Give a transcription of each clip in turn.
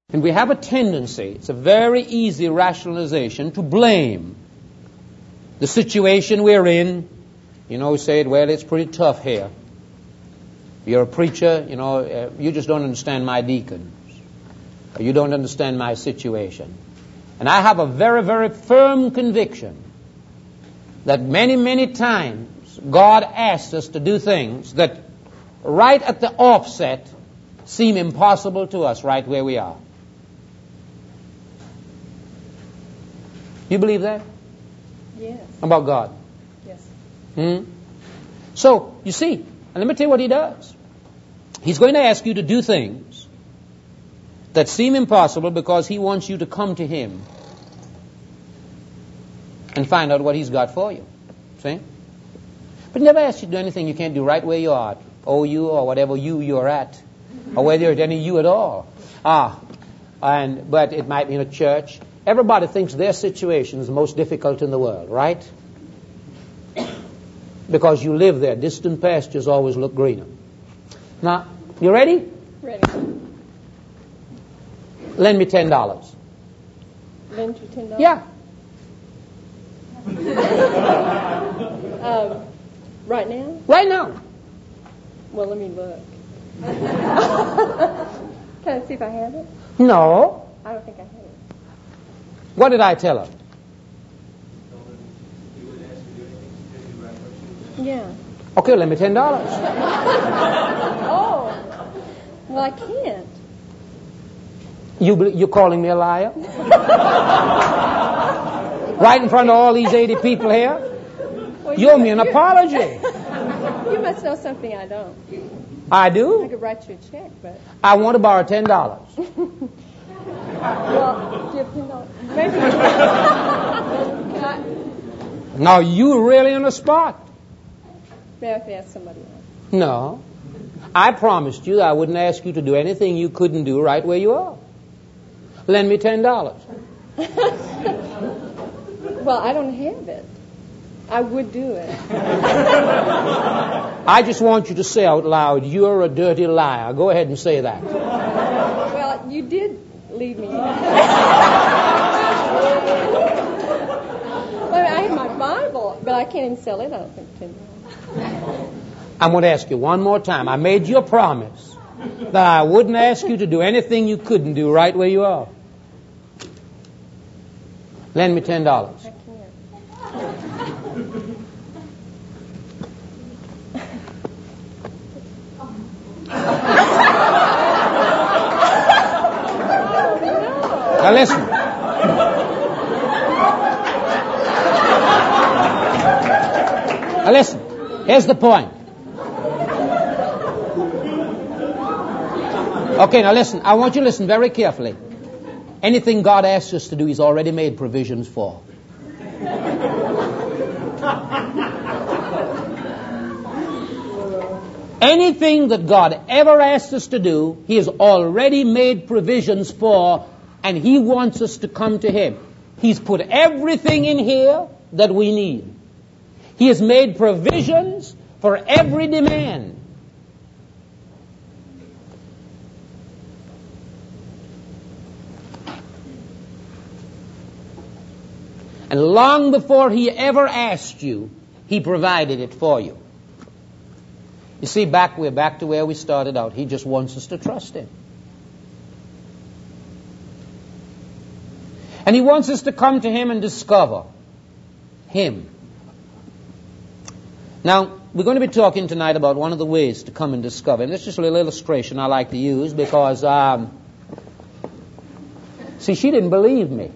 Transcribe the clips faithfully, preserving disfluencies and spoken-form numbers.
And we have a tendency, it's a very easy rationalization, to blame the situation we're in. You know, we say, well, it's pretty tough here. You're a preacher, you know, uh, you just don't understand my deacons. Or you don't understand my situation. And I have a very, very firm conviction that many, many times God asks us to do things that right at the offset seem impossible to us right where we are. You believe that? Yes. About God? Yes. Hmm? So, you see, and let me tell you what he does. He's going to ask you to do things that seem impossible because he wants you to come to him and find out what he's got for you. See? But he never asks you to do anything you can't do right where you are, O U or whatever U you're at, or whether there's any you at all. Ah, and but it might be in a church. Everybody thinks their situation is the most difficult in the world, right? Because you live there. Distant pastures always look greener. Now, you ready? Ready. Lend me ten dollars. Lend you ten dollars? Yeah. um, right now? Right now. Well, let me look. Can I see if I have it? No. I don't think I have it. What did I tell her? Yeah. Okay, lend me ten dollars. Oh. Well, I can't. You you're calling me a liar? Right in front of all these eighty people here? Well, you owe me an apology. You must know something I don't. I do? I could write you a check, but... I want to borrow ten dollars. Well, do you have ten dollars? Maybe. Can I... Now, you really on the spot. Maybe I can ask somebody else. No. I promised you I wouldn't ask you to do anything you couldn't do right where you are. Lend me ten dollars. Well, I don't have it. I would do it. I just want you to say out loud, you're a dirty liar. Go ahead and say that. Well, you did leave me. Well, I have my Bible, but I can't even sell it, I don't think. I'm going to ask you one more time. I made you a promise that I wouldn't ask you to do anything you couldn't do right where you are. Lend me ten dollars. I can't. Now listen. Now listen. Here's the point. Okay, now listen. I want you to listen very carefully. Anything God asks us to do, He's already made provisions for. Anything that God ever asks us to do, He has already made provisions for, and He wants us to come to Him. He's put everything in here that we need. He has made provisions for every demand. And long before He ever asked you, He provided it for you. You see, back we're back to where we started out. He just wants us to trust Him. And He wants us to come to Him and discover Him. Now, we're going to be talking tonight about one of the ways to come and discover Him. This is just a little illustration I like to use because, um, see, she didn't believe me.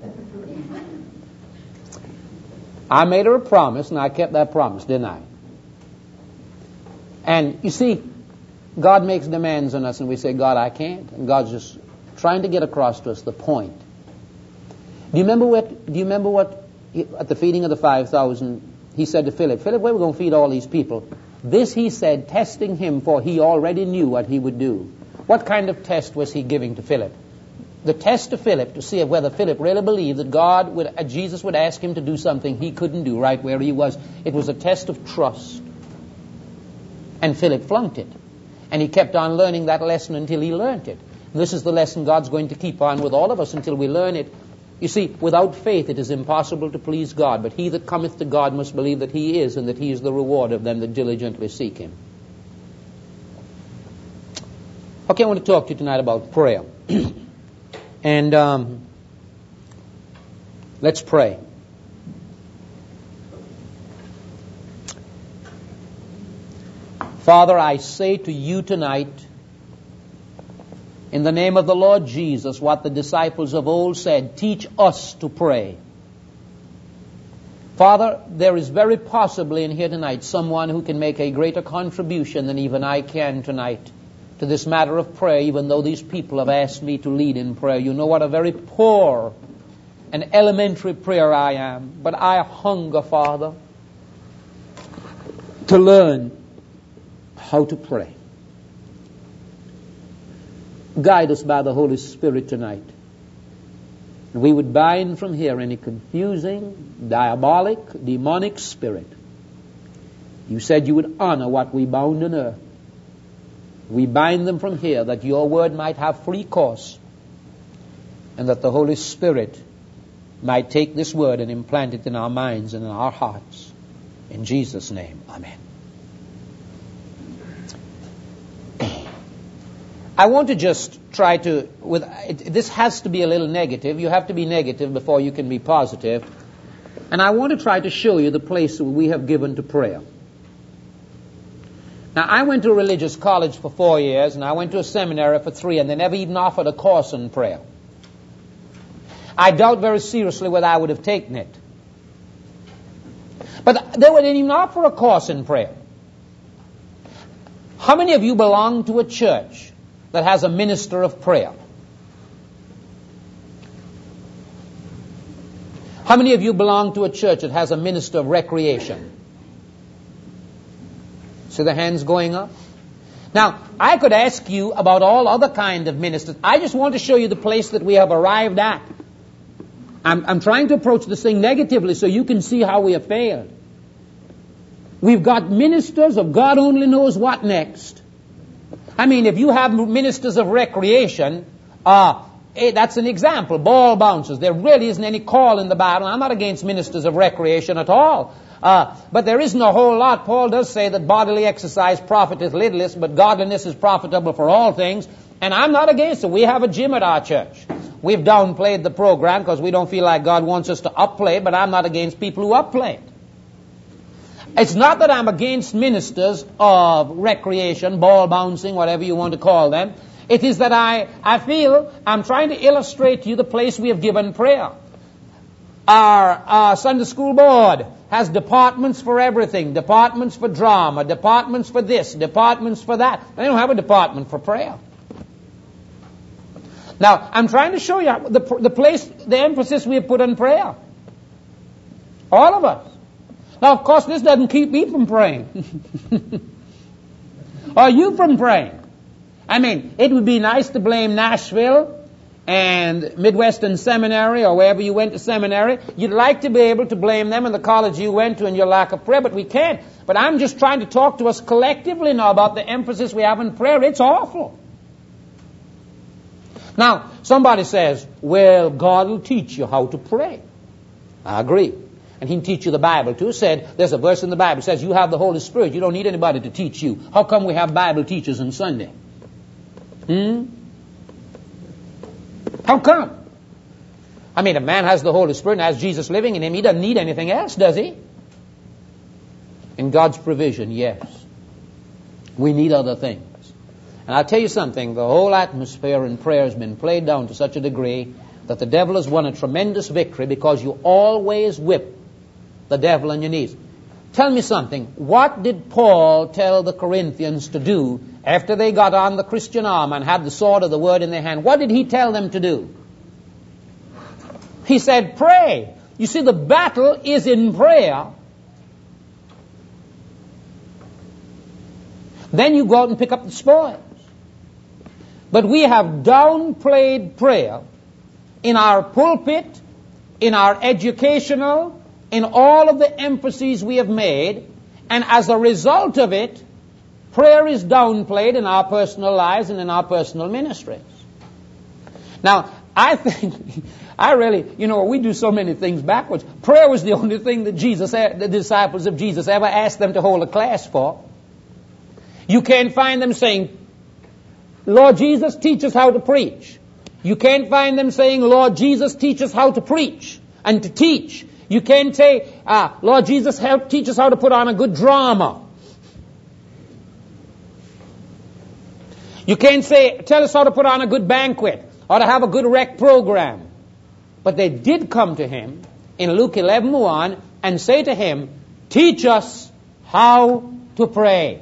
I made her a promise, and I kept that promise, didn't I? And, you see, God makes demands on us, and we say, God, I can't. And God's just trying to get across to us the point. Do you remember what, do you remember what he, at the feeding of the five thousand, He said to Philip, Philip, where are we going to feed all these people? This He said, testing him, for He already knew what He would do. What kind of test was He giving to Philip? The test to Philip to see whether Philip really believed that God would, uh, Jesus would ask him to do something he couldn't do right where he was. It was a test of trust. And Philip flunked it. And he kept on learning that lesson until he learned it. This is the lesson God's going to keep on with all of us until we learn it. You see, without faith it is impossible to please God, but he that cometh to God must believe that he is, and that he is the reward of them that diligently seek him. Okay, I want to talk to you tonight about prayer. and um, let's pray. Father, I say to you tonight, in the name of the Lord Jesus, what the disciples of old said, teach us to pray. Father, there is very possibly in here tonight someone who can make a greater contribution than even I can tonight to this matter of prayer, even though these people have asked me to lead in prayer. You know what a very poor and elementary prayer I am, but I hunger, Father, to learn how to pray. Guide us by the Holy Spirit tonight. We would bind from here any confusing, diabolic, demonic spirit. You said you would honor what we bound on earth. We bind them from here that your word might have free course, and that the Holy Spirit might take this word and implant it in our minds and in our hearts. In Jesus' name, amen. I want to just try to, with it, this has to be a little negative. You have to be negative before you can be positive. And I want to try to show you the place we have given to prayer. Now, I went to a religious college for four years, and I went to a seminary for three, and they never even offered a course in prayer. I doubt very seriously whether I would have taken it. But they wouldn't even offer a course in prayer. How many of you belong to a church that has a minister of prayer? How many of you belong to a church that has a minister of recreation? See the hands going up? Now, I could ask you about all other kind of ministers. I just want to show you the place that we have arrived at. I'm, I'm trying to approach this thing negatively so you can see how we have failed. We've got ministers of God only knows what next. I mean, if you have ministers of recreation, uh, hey, that's an example, ball bouncers. There really isn't any call in the Bible. I'm not against ministers of recreation at all. Uh, but there isn't a whole lot. Paul does say that bodily exercise profiteth littlest, but godliness is profitable for all things. And I'm not against it. We have a gym at our church. We've downplayed the program because we don't feel like God wants us to upplay, but I'm not against people who upplay it. It's not that I'm against ministers of recreation, ball bouncing, whatever you want to call them. It is that I, I feel I'm trying to illustrate to you the place we have given prayer. Our, our Sunday school board has departments for everything. Departments for drama, departments for this, departments for that. They don't have a department for prayer. Now, I'm trying to show you the, the place, the emphasis we have put on prayer. All of us. Now, of course, this doesn't keep me from praying. Or you from praying. I mean, it would be nice to blame Nashville and Midwestern Seminary or wherever you went to seminary. You'd like to be able to blame them and the college you went to and your lack of prayer, but we can't. But I'm just trying to talk to us collectively now about the emphasis we have in prayer. It's awful. Now, somebody says, well, God will teach you how to pray. I agree. And he can teach you the Bible too. Said, there's a verse in the Bible that says you have the Holy Spirit. You don't need anybody to teach you. How come we have Bible teachers on Sunday? Hmm? How come? I mean, a man has the Holy Spirit and has Jesus living in him. He doesn't need anything else, does he? In God's provision, yes. We need other things. And I'll tell you something. The whole atmosphere in prayer has been played down to such a degree that the devil has won a tremendous victory because you always whip the devil on your knees. Tell me something. What did Paul tell the Corinthians to do after they got on the Christian armor and had the sword of the word in their hand? What did he tell them to do? He said, pray. You see, the battle is in prayer. Then you go out and pick up the spoils. But we have downplayed prayer in our pulpit, in our educational, in all of the emphases we have made, and as a result of it, prayer is downplayed in our personal lives and in our personal ministries. Now, I think, I really, you know, we do so many things backwards. Prayer was the only thing that Jesus, the disciples of Jesus ever asked them to hold a class for. You can't find them saying, Lord Jesus, teach us how to preach. You can't find them saying, Lord Jesus, teach us how to preach and to teach. You can't say, uh, Lord Jesus, help teach us how to put on a good drama. You can't say, tell us how to put on a good banquet or to have a good rec program. But they did come to him in Luke eleven one and say to him, teach us how to pray.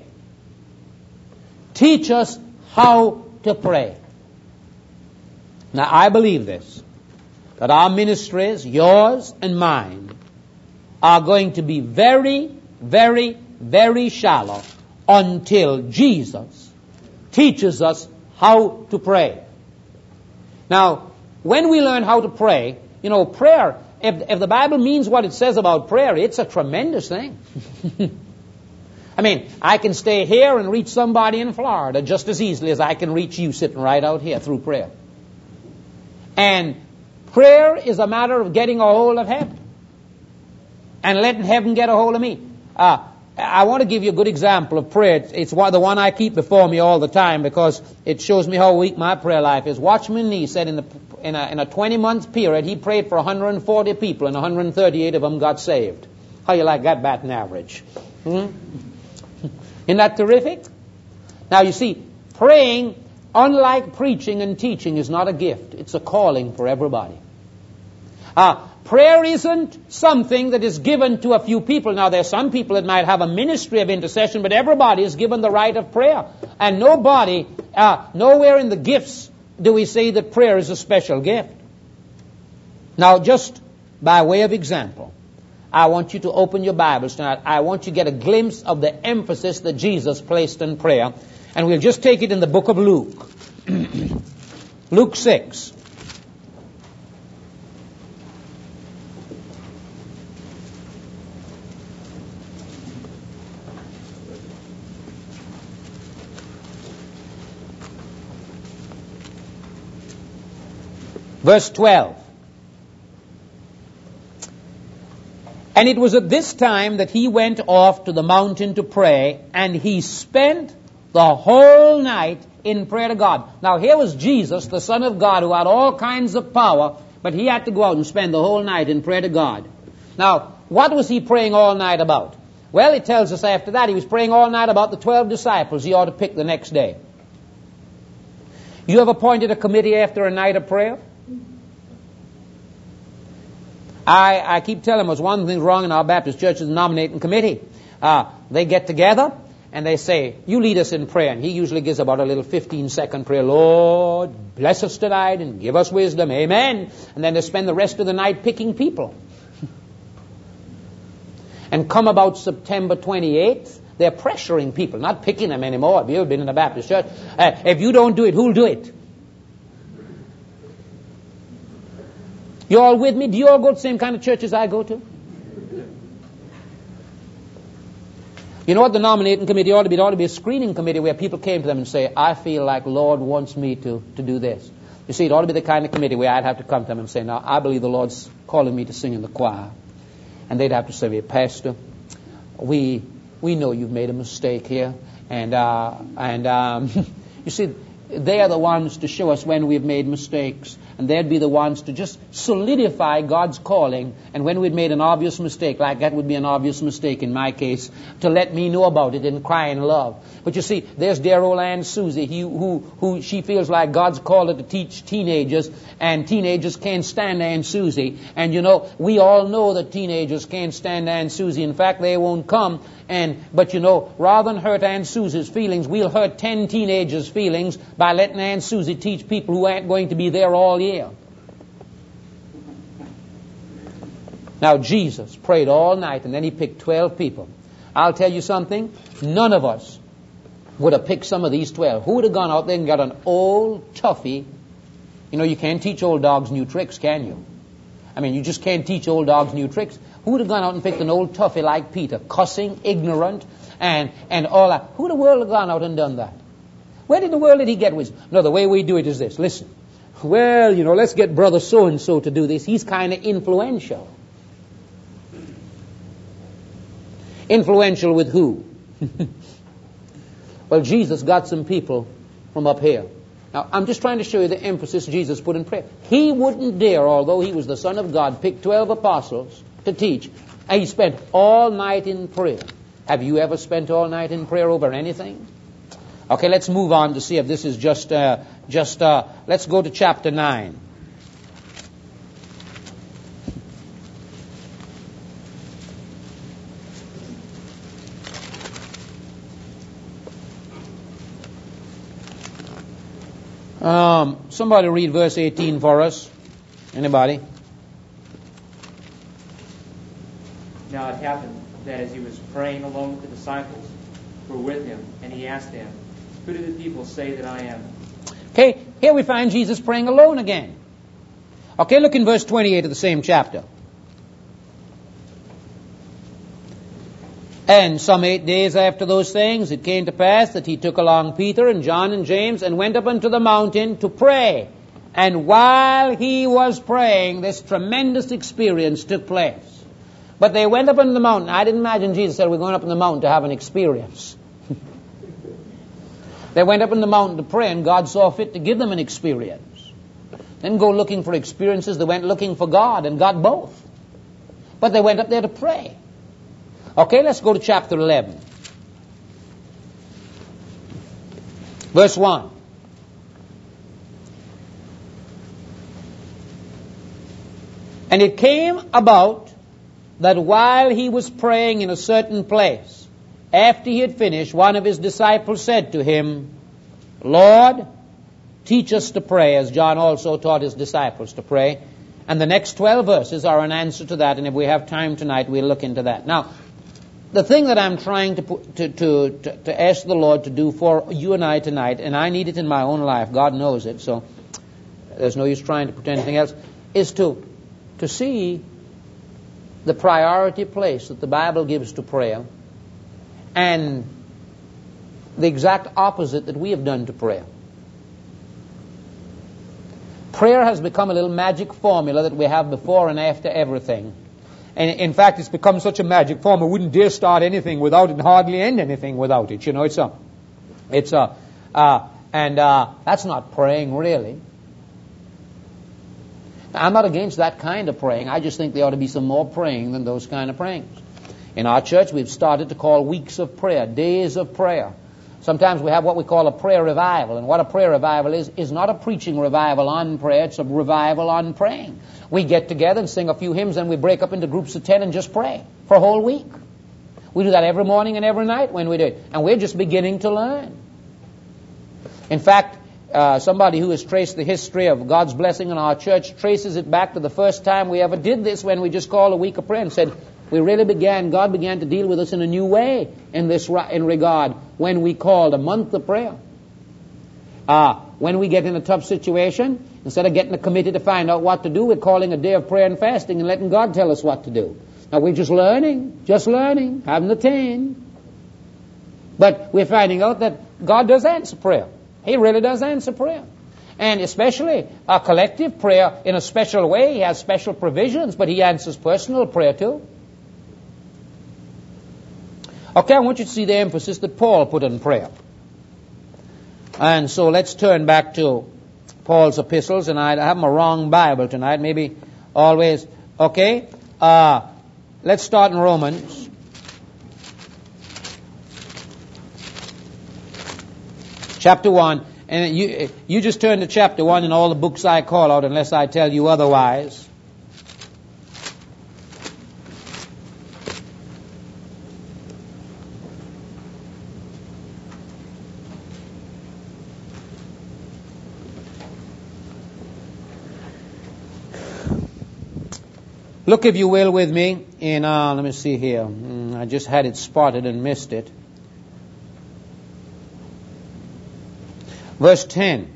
Teach us how to pray. Now, I believe this, that our ministries, yours and mine, are going to be very, very, very shallow until Jesus teaches us how to pray. Now, when we learn how to pray, you know, prayer, if, if the Bible means what it says about prayer, it's a tremendous thing. I mean, I can stay here and reach somebody in Florida just as easily as I can reach you sitting right out here through prayer. And prayer is a matter of getting a hold of heaven and letting heaven get a hold of me. Uh, I want to give you a good example of prayer. It's, it's one, the one I keep before me all the time because it shows me how weak my prayer life is. Watchman Nee said in, the, in a, in a twenty-month period, he prayed for one hundred forty people and one hundred thirty-eight of them got saved. How you like that batting average? Hmm? Isn't that terrific? Now, you see, praying, unlike preaching and teaching, is not a gift. It's a calling for everybody. Uh, prayer isn't something that is given to a few people. Now, there are some people that might have a ministry of intercession, but everybody is given the right of prayer. And nobody, uh, nowhere in the gifts do we say that prayer is a special gift. Now, just by way of example, I want you to open your Bibles tonight. I want you to get a glimpse of the emphasis that Jesus placed in prayer. And we'll just take it in the book of Luke. Luke six. Verse twelve. And it was at this time that he went off to the mountain to pray, and he spent the whole night in prayer to God. Now, here was Jesus, the Son of God, who had all kinds of power, but he had to go out and spend the whole night in prayer to God. Now, what was he praying all night about? Well, it tells us after that he was praying all night about the twelve disciples he ought to pick the next day. You have appointed a committee after a night of prayer? I, I keep telling them, there's one thing wrong in our Baptist church is the nominating committee. Uh, they get together and they say, you lead us in prayer. And he usually gives about a little fifteen-second prayer. Lord, bless us tonight and give us wisdom. Amen. And then they spend the rest of the night picking people. And come about September twenty-eighth, they're pressuring people, not picking them anymore. Have you ever been in a Baptist church? Uh, if you don't do it, who'll do it? You all with me? Do you all go to the same kind of churches I go to? You know what the nominating committee ought to be? It ought to be a screening committee where people came to them and say, I feel like Lord wants me to, to do this. You see, it ought to be the kind of committee where I'd have to come to them and say, now, I believe the Lord's calling me to sing in the choir. And they'd have to say, Pastor, we we know you've made a mistake here. And, uh, and um, you see, they are the ones to show us when we've made mistakes. And they'd be the ones to just solidify God's calling. And when we'd made an obvious mistake, like that would be an obvious mistake in my case, to let me know about it and cry in love. But you see, there's dear old Aunt Susie, he, who, who she feels like God's called her to teach teenagers, and teenagers can't stand Aunt Susie. And you know, we all know that teenagers can't stand Aunt Susie. In fact, they won't come. And but you know, rather than hurt Aunt Susie's feelings, we'll hurt ten teenagers' feelings by letting Aunt Susie teach people who aren't going to be there all year. Now, Jesus prayed all night, and then he picked twelve people. I'll tell you something, none of us would have picked some of these twelve. Who would have gone out there and got an old toughie? You know, you can't teach old dogs new tricks, can you? I mean, you just can't teach old dogs new tricks. Who would have gone out and picked an old toughie like Peter, cussing, ignorant, and, and all that? Who in the world have gone out and done that? Where did the world did he get wisdom? No, the way we do it is this. Listen, Well, you know, let's get brother so-and-so to do this. He's kind of influential. Influential with who? Well, Jesus got some people from up here. Now, I'm just trying to show you the emphasis Jesus put in prayer. He wouldn't dare, although he was the Son of God, pick twelve apostles to teach. And he spent all night in prayer. Have you ever spent all night in prayer over anything? Okay, let's move on to see if this is just, uh, just, uh, let's go to chapter nine. Um, somebody read verse eighteen for us. Anybody? Now it happened that as he was praying alone with the disciples who were with him, and he asked them, "Who do the people say that I am?" Okay, here we find Jesus praying alone again. Okay, look in verse twenty-eight of the same chapter. And some eight days after those things, it came to pass that he took along Peter and John and James and went up unto the mountain to pray. And while he was praying, this tremendous experience took place. But they went up on the mountain. I didn't imagine Jesus said, we're going up on the mountain to have an experience. They went up on the mountain to pray, and God saw fit to give them an experience. They didn't go looking for experiences. They went looking for God and got both. But they went up there to pray. Okay, let's go to chapter eleven. Verse one. And it came about that while he was praying in a certain place, after he had finished, one of his disciples said to him, Lord, teach us to pray, as John also taught his disciples to pray. And the next twelve verses are an answer to that, and if we have time tonight, we'll look into that. Now, the thing that I'm trying to, put, to, to, to, to ask the Lord to do for you and I tonight, and I need it in my own life, God knows it, so there's no use trying to put anything else, is to, to see the priority place that the Bible gives to prayer and the exact opposite that we have done to prayer. Prayer has become a little magic formula that we have before and after everything. And in fact, it's become such a magic formula, we wouldn't dare start anything without it and hardly end anything without it. You know, it's a, it's a, uh, and uh, that's not praying really. I'm not against that kind of praying. I just think there ought to be some more praying than those kind of prayings. In our church, we've started to call weeks of prayer, days of prayer. Sometimes we have what we call a prayer revival. And what a prayer revival is, is not a preaching revival on prayer. It's a revival on praying. We get together and sing a few hymns, and we break up into groups of ten and just pray for a whole week. We do that every morning and every night when we do it. And we're just beginning to learn. In fact, uh, somebody who has traced the history of God's blessing in our church traces it back to the first time we ever did this, when we just called a week of prayer and said, we really began, God began to deal with us in a new way in this in regard when we called a month of prayer. Uh, when we get in a tough situation, instead of getting a committee to find out what to do, we're calling a day of prayer and fasting and letting God tell us what to do. Now we're just learning, just learning, haven't attained. But we're finding out that God does answer prayer. He really does answer prayer. And especially a collective prayer in a special way. He has special provisions, but he answers personal prayer too. Okay, I want you to see the emphasis that Paul put on prayer. And so let's turn back to Paul's epistles, and I have my wrong Bible tonight, maybe always. Okay, uh, let's start in Romans. Chapter one, and you, you just turn to chapter one in all the books I call out unless I tell you otherwise. Look, if you will, with me in, uh, let me see here. Mm, I just had it spotted and missed it. Verse ten.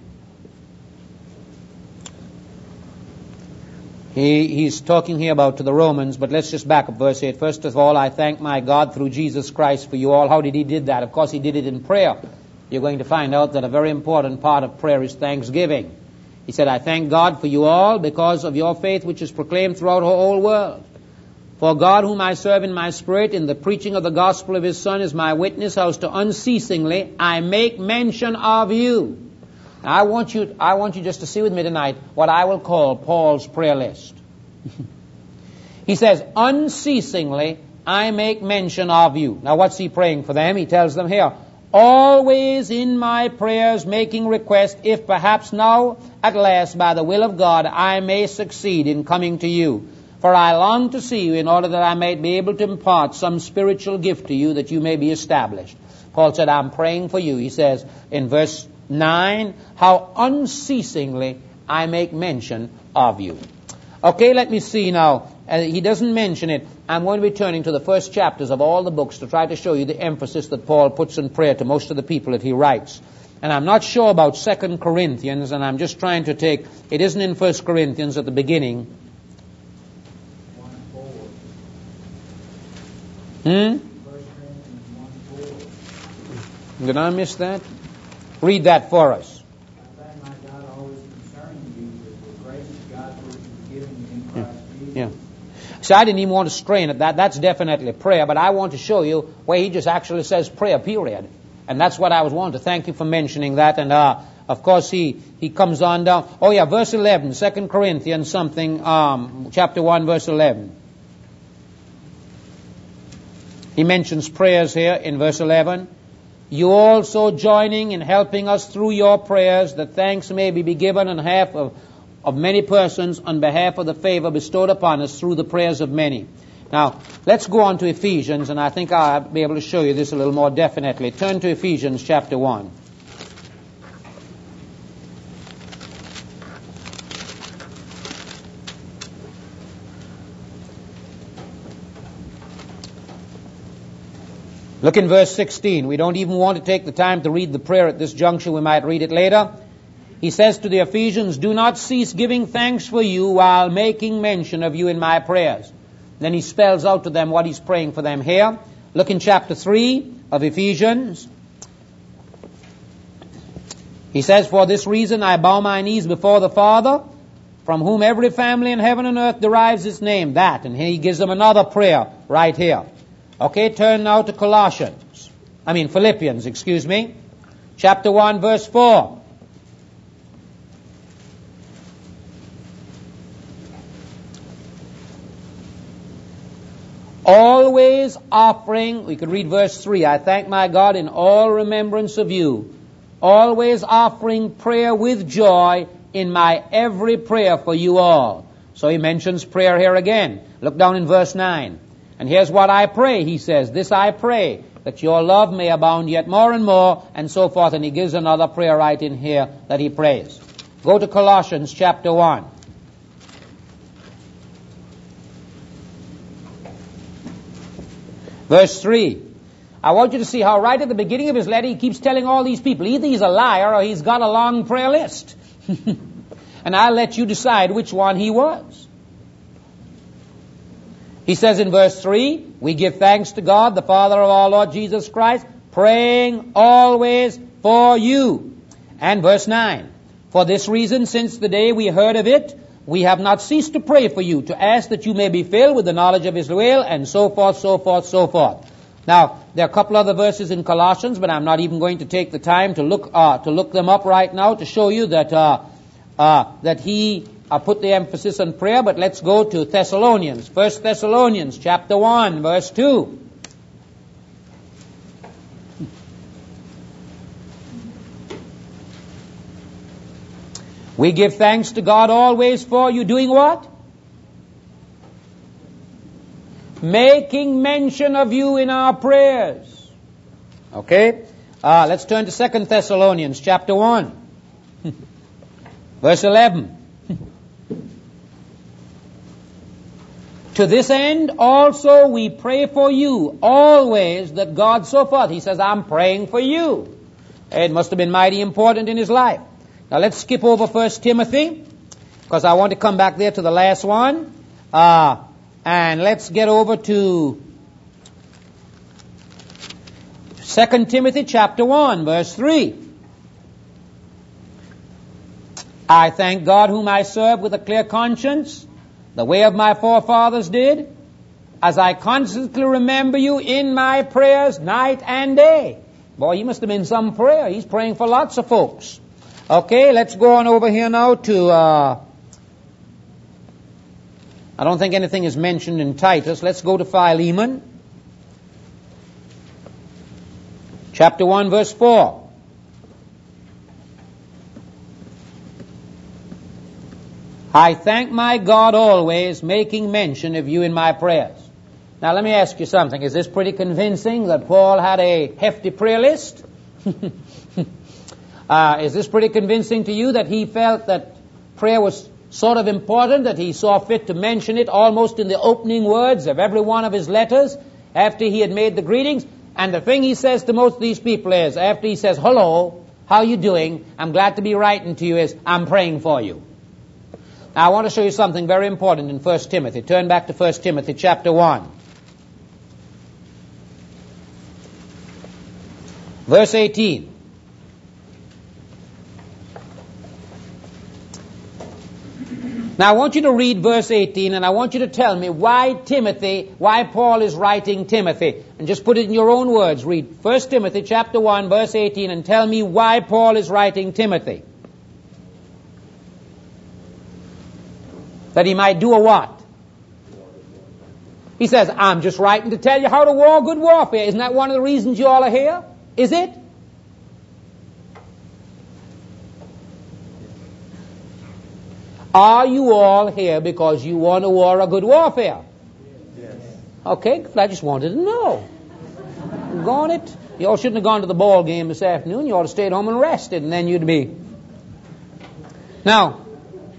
He, he's talking here about to the Romans, but let's just back up verse eight. First of all, I thank my God through Jesus Christ for you all. How did he did that? Of course, he did it in prayer. You're going to find out that a very important part of prayer is thanksgiving. He said, I thank God for you all because of your faith which is proclaimed throughout the whole world. For God, whom I serve in my spirit, in the preaching of the gospel of his Son, is my witness, as to unceasingly I make mention of you. Now, I want you, I want you just to see with me tonight what I will call Paul's prayer list. He says, unceasingly I make mention of you. Now, what's he praying for them? He tells them here, always in my prayers making request, if perhaps now at last by the will of God I may succeed in coming to you. For I long to see you in order that I may be able to impart some spiritual gift to you that you may be established. Paul said, I'm praying for you. He says in verse nine, how unceasingly I make mention of you. Okay, let me see now. Uh, he doesn't mention it. I'm going to be turning to the first chapters of all the books to try to show you the emphasis that Paul puts in prayer to most of the people that he writes. And I'm not sure about Second Corinthians, and I'm just trying to take, it isn't in First Corinthians at the beginning. Hmm? Did I miss that? Read that for us. I thank my God always concerning you with the grace of God which is given you in Christ Jesus. Yeah. See, I didn't even want to strain at that. That's definitely prayer, but I want to show you where he just actually says prayer, period. And that's what I was wanting to thank you for mentioning that. And uh, of course, he, he comes on down. Oh, yeah, verse eleven, Second Corinthians something, um, chapter one, verse eleven. He mentions prayers here in verse eleven. You also joining in helping us through your prayers, that thanks may be given on behalf of, of many persons on behalf of the favor bestowed upon us through the prayers of many. Now, let's go on to Ephesians, and I think I'll be able to show you this a little more definitely. Turn to Ephesians chapter one. Look in verse sixteen. We don't even want to take the time to read the prayer at this juncture. We might read it later. He says to the Ephesians, do not cease giving thanks for you while making mention of you in my prayers. Then he spells out to them what he's praying for them here. Look in chapter three of Ephesians. He says, for this reason I bow my knees before the Father, from whom every family in heaven and earth derives its name. That. And he gives them another prayer right here. Okay, turn now to Colossians. I mean Philippians, excuse me. Chapter one, verse four. Always offering, we could read verse three, I thank my God in all remembrance of you, always offering prayer with joy in my every prayer for you all. So he mentions prayer here again. Look down in verse nine. And here's what I pray, he says, this I pray, that your love may abound yet more and more, and so forth. And he gives another prayer right in here that he prays. Go to Colossians chapter one. Verse three. I want you to see how right at the beginning of his letter he keeps telling all these people, either he's a liar or he's got a long prayer list. And I'll let you decide which one he was. He says in verse three, we give thanks to God, the Father of our Lord Jesus Christ, praying always for you. And verse nine, for this reason, since the day we heard of it, we have not ceased to pray for you, to ask that you may be filled with the knowledge of his will, and so forth, so forth, so forth. Now, there are a couple other verses in Colossians, but I'm not even going to take the time to look uh, to look them up right now to show you that uh, uh, that he uh, put the emphasis on prayer. But let's go to Thessalonians, First Thessalonians, chapter one, verse two. We give thanks to God always for you doing what? Making mention of you in our prayers. Okay? Uh, let's turn to Second Thessalonians chapter one. Verse eleven. To this end also we pray for you always that God so forth. He says, I'm praying for you. It must have been mighty important in his life. Now let's skip over First Timothy, because I want to come back there to the last one. Uh, and let's get over to Second Timothy chapter one, verse three. I thank God whom I serve with a clear conscience, the way of my forefathers did, as I constantly remember you in my prayers night and day. Boy, he must have been some prayer. He's praying for lots of folks. Okay, let's go on over here now to, uh, I don't think anything is mentioned in Titus. Let's go to Philemon. Chapter one, verse four. I thank my God always, making mention of you in my prayers. Now let me ask you something. Is this pretty convincing that Paul had a hefty prayer list? uh, is this pretty convincing to you that he felt that prayer was sort of important, that he saw fit to mention it almost in the opening words of every one of his letters after he had made the greetings? And the thing he says to most of these people is, after he says, hello, how you doing? I'm glad to be writing to you, is, I'm praying for you. Now I want to show you something very important in First Timothy. Turn back to First Timothy chapter one. Verse eighteen. Now I want you to read verse eighteen, and I want you to tell me why Timothy, why Paul is writing Timothy. And just put it in your own words. Read First Timothy chapter one, verse eighteen, and tell me why Paul is writing Timothy. That he might do a what? He says, I'm just writing to tell you how to war good warfare. Isn't that one of the reasons you all are here? Is it? Are you all here because you want to war a good warfare? Yes. Okay, I just wanted to know. Gone it. You all shouldn't have gone to the ball game this afternoon. You ought to stay at home and rested, and then you'd be. Now,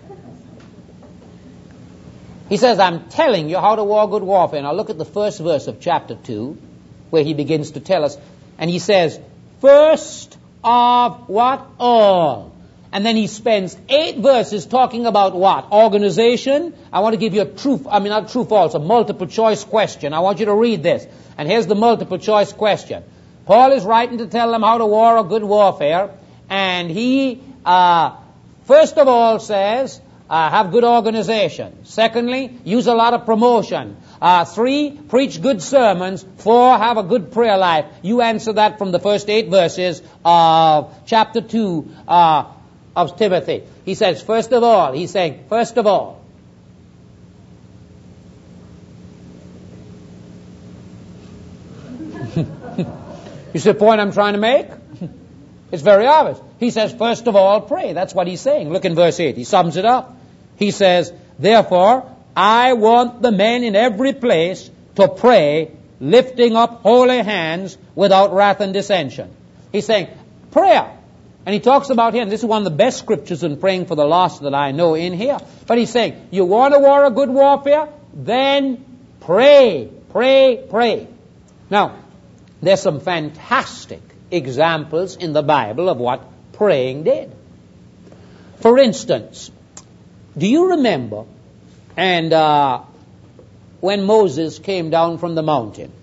he says, I'm telling you how to war good warfare. Now look at the first verse of chapter two, where he begins to tell us. And he says, first of what? All. And then he spends eight verses talking about what? Organization. I want to give you a true, I mean not true false, a multiple choice question. I want you to read this. And here's the multiple choice question. Paul is writing to tell them how to war a good warfare. And he, uh, first of all says, Uh, have good organization. Secondly, use a lot of promotion. Uh, three, preach good sermons. Four, have a good prayer life. You answer that from the first eight verses of chapter two uh, of Timothy. He says, first of all, he's saying, first of all. You see the point I'm trying to make? It's very obvious. He says, first of all, pray. That's what he's saying. Look in verse eight. He sums it up. He says, therefore, I want the men in every place to pray, lifting up holy hands without wrath and dissension. He's saying, prayer. And he talks about here, and this is one of the best scriptures in praying for the lost that I know in here. But he's saying, you want to war a good warfare? Then pray, pray, pray. Now, there's some fantastic examples in the Bible of what praying did. For instance, do you remember and uh, when Moses came down from the mountain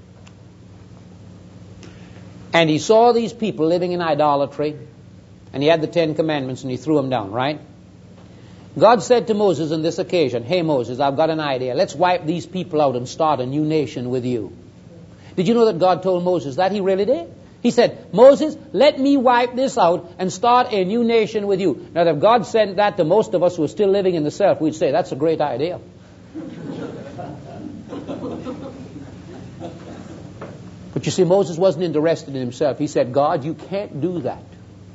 and he saw these people living in idolatry and he had the Ten Commandments and he threw them down, right? God said to Moses on this occasion, hey Moses, I've got an idea. Let's wipe these people out and start a new nation with you. Did you know that God told Moses that? He really did. He said, Moses, let me wipe this out and start a new nation with you. Now, if God sent that to most of us who are still living in the self, we'd say, that's a great idea. But you see, Moses wasn't interested in himself. He said, God, you can't do that.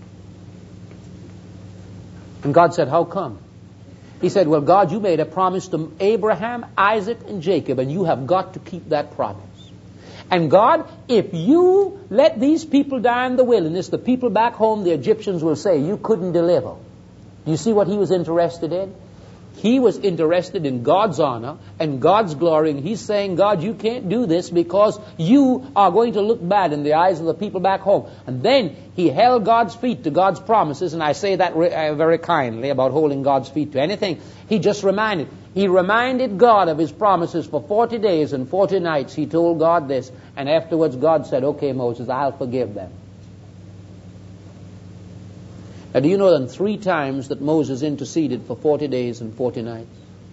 And God said, how come? He said, well, God, you made a promise to Abraham, Isaac, and Jacob, and you have got to keep that promise. And God, if you let these people die in the wilderness, the people back home, the Egyptians will say, you couldn't deliver. Do you see what he was interested in? He was interested in God's honor and God's glory. And he's saying, God, you can't do this because you are going to look bad in the eyes of the people back home. And then he held God's feet to God's promises. And I say that re- uh, very kindly about holding God's feet to anything. He just reminded. He reminded God of his promises for forty days and forty nights. He told God this. And afterwards God said, okay, Moses, I'll forgive them. Now, do you know that three times that Moses interceded for forty days and forty nights?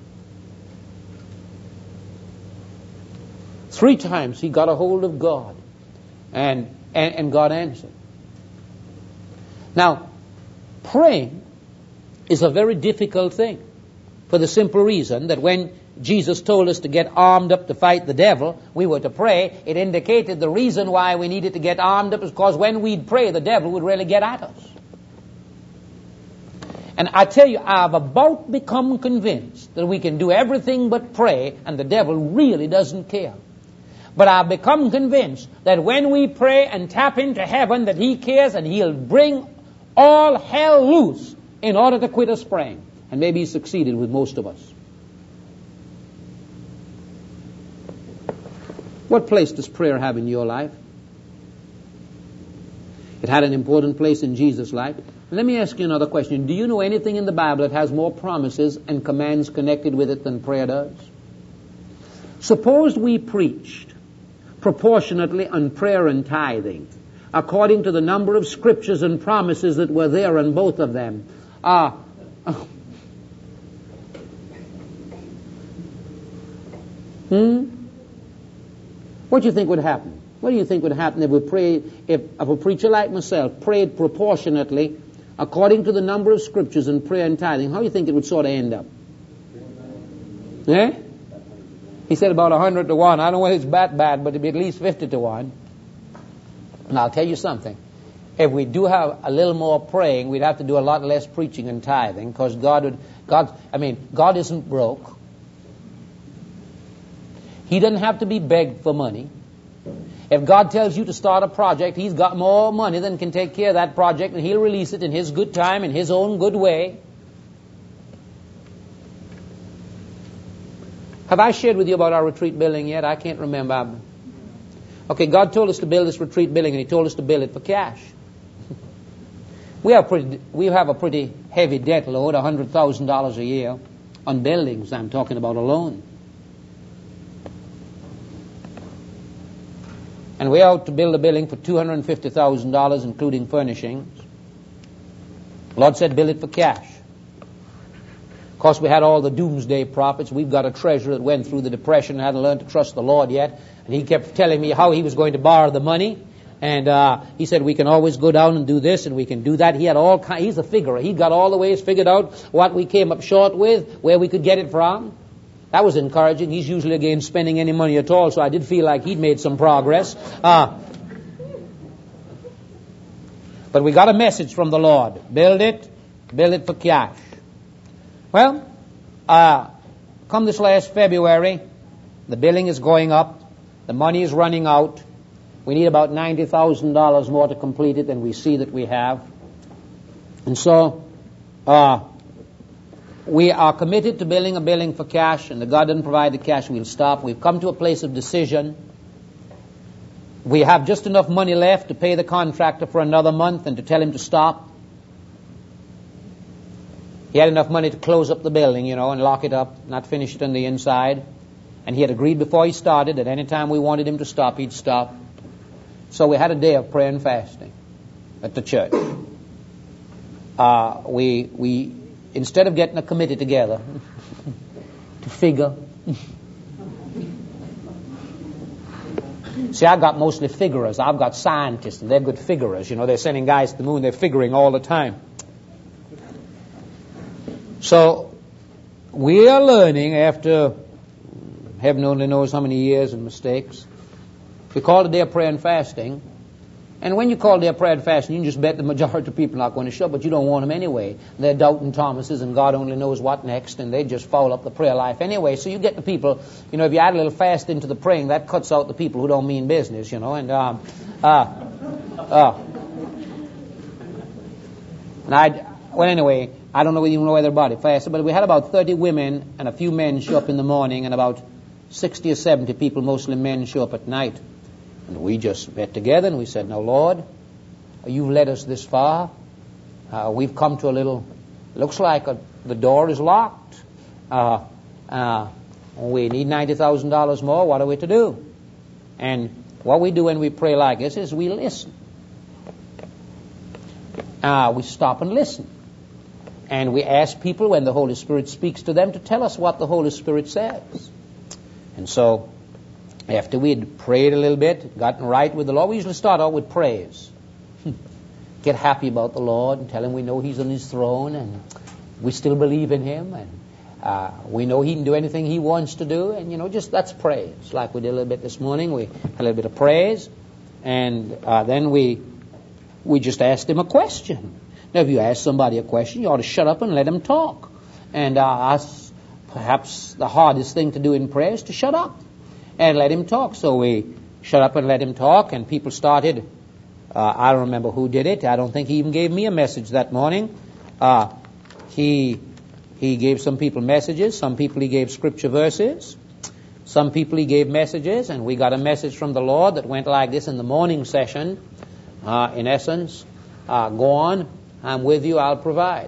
Three times he got a hold of God, and, and, and God answered. Now, praying is a very difficult thing for the simple reason that when Jesus told us to get armed up to fight the devil, we were to pray. It indicated the reason why we needed to get armed up is because when we'd pray, the devil would really get at us. And I tell you, I've about become convinced that we can do everything but pray, and the devil really doesn't care. But I've become convinced that when we pray and tap into heaven, that he cares, and he'll bring all hell loose in order to quit us praying. And maybe he succeeded with most of us. What place does prayer have in your life? It had an important place in Jesus' life. Let me ask you another question. Do you know anything in the Bible that has more promises and commands connected with it than prayer does? Suppose we preached proportionately on prayer and tithing, according to the number of scriptures and promises that were there on both of them. Ah, uh, hmm? What do you think would happen? What do you think would happen if we prayed, if, if a preacher like myself prayed proportionately according to the number of scriptures and prayer and tithing? How do you think it would sort of end up? Eh? He said about a hundred to one. I don't know whether it's that bad, but it'd be at least fifty to one. And I'll tell you something. If we do have a little more praying, we'd have to do a lot less preaching and tithing, because God would, God, I mean, God isn't broke. He doesn't have to be begged for money. If God tells you to start a project, he's got more money than can take care of that project, and he'll release it in his good time, in his own good way. Have I shared with you about our retreat building yet? I can't remember. Okay, God told us to build this retreat building, and he told us to build it for cash. We have, pretty, we have a pretty heavy debt load, one hundred thousand dollars a year, on buildings I'm talking about alone. And we out to build a building for two hundred fifty thousand dollars, including furnishings. The Lord said, build it for cash. Of course, we had all the doomsday prophets. We've got a treasurer that went through the depression and hadn't learned to trust the Lord yet. And he kept telling me how he was going to borrow the money. And uh, he said, we can always go down and do this and we can do that. He had all kind, he's a figurer. He got all the ways figured out what we came up short with, where we could get it from. That was encouraging. He's usually against spending any money at all, so I did feel like he'd made some progress. Uh, but we got a message from the Lord. Build it, build it for cash. Well, uh, come this last February, the building is going up, the money is running out. We need about ninety thousand dollars more to complete it than we see that we have. And so, uh, we are committed to building a building for cash, and if God doesn't provide the cash, we'll stop. We've come to a place of decision. We have just enough money left to pay the contractor for another month and to tell him to stop. He had enough money to close up the building, you know, and lock it up, not finish it on the inside. And he had agreed before he started that any time we wanted him to stop, he'd stop. So we had a day of prayer and fasting at the church. Uh, we, we, instead of getting a committee together to figure. See, I've got mostly figurers. I've got scientists, and they're good figurers. You know, they're sending guys to the moon. They're figuring all the time. So we are learning after heaven only knows how many years and mistakes. We call it a day of prayer and fasting. And when you call it a day of prayer and fasting, you can just bet the majority of people are not going to show up, but you don't want them anyway. They're doubting Thomases, and God only knows what next, and they just foul up the prayer life anyway. So you get the people, you know, if you add a little fast into the praying, that cuts out the people who don't mean business, you know. And, um, uh, uh. And I, well, anyway, I don't know even know whether about it fasted, but we had about thirty women and a few men show up in the morning, and about sixty or seventy people, mostly men, show up at night. And we just met together and we said, now, Lord, you've led us this far. Uh, we've come to a little, looks like a, the door is locked. Uh, uh, we need ninety thousand dollars more. What are we to do? And what we do when we pray like this is we listen. uh, we stop and listen. And we ask people when the Holy Spirit speaks to them to tell us what the Holy Spirit says. And so, after we had prayed a little bit, gotten right with the Lord, we usually start out with praise. Get happy about the Lord and tell Him we know He's on His throne and we still believe in Him and uh, we know He can do anything He wants to do. And, you know, just that's praise. Like we did a little bit this morning. We had a little bit of praise. And uh, then we we just asked Him a question. Now, if you ask somebody a question, you ought to shut up and let them talk. And uh, us, perhaps the hardest thing to do in prayer is to shut up and let Him talk. So we shut up and let Him talk, and people started. Uh, I don't remember who did it. I don't think He even gave me a message that morning. Uh, he he gave some people messages. Some people He gave scripture verses. Some people He gave messages, and we got a message from the Lord that went like this in the morning session. Uh, in essence, uh, go on. I'm with you, I'll provide.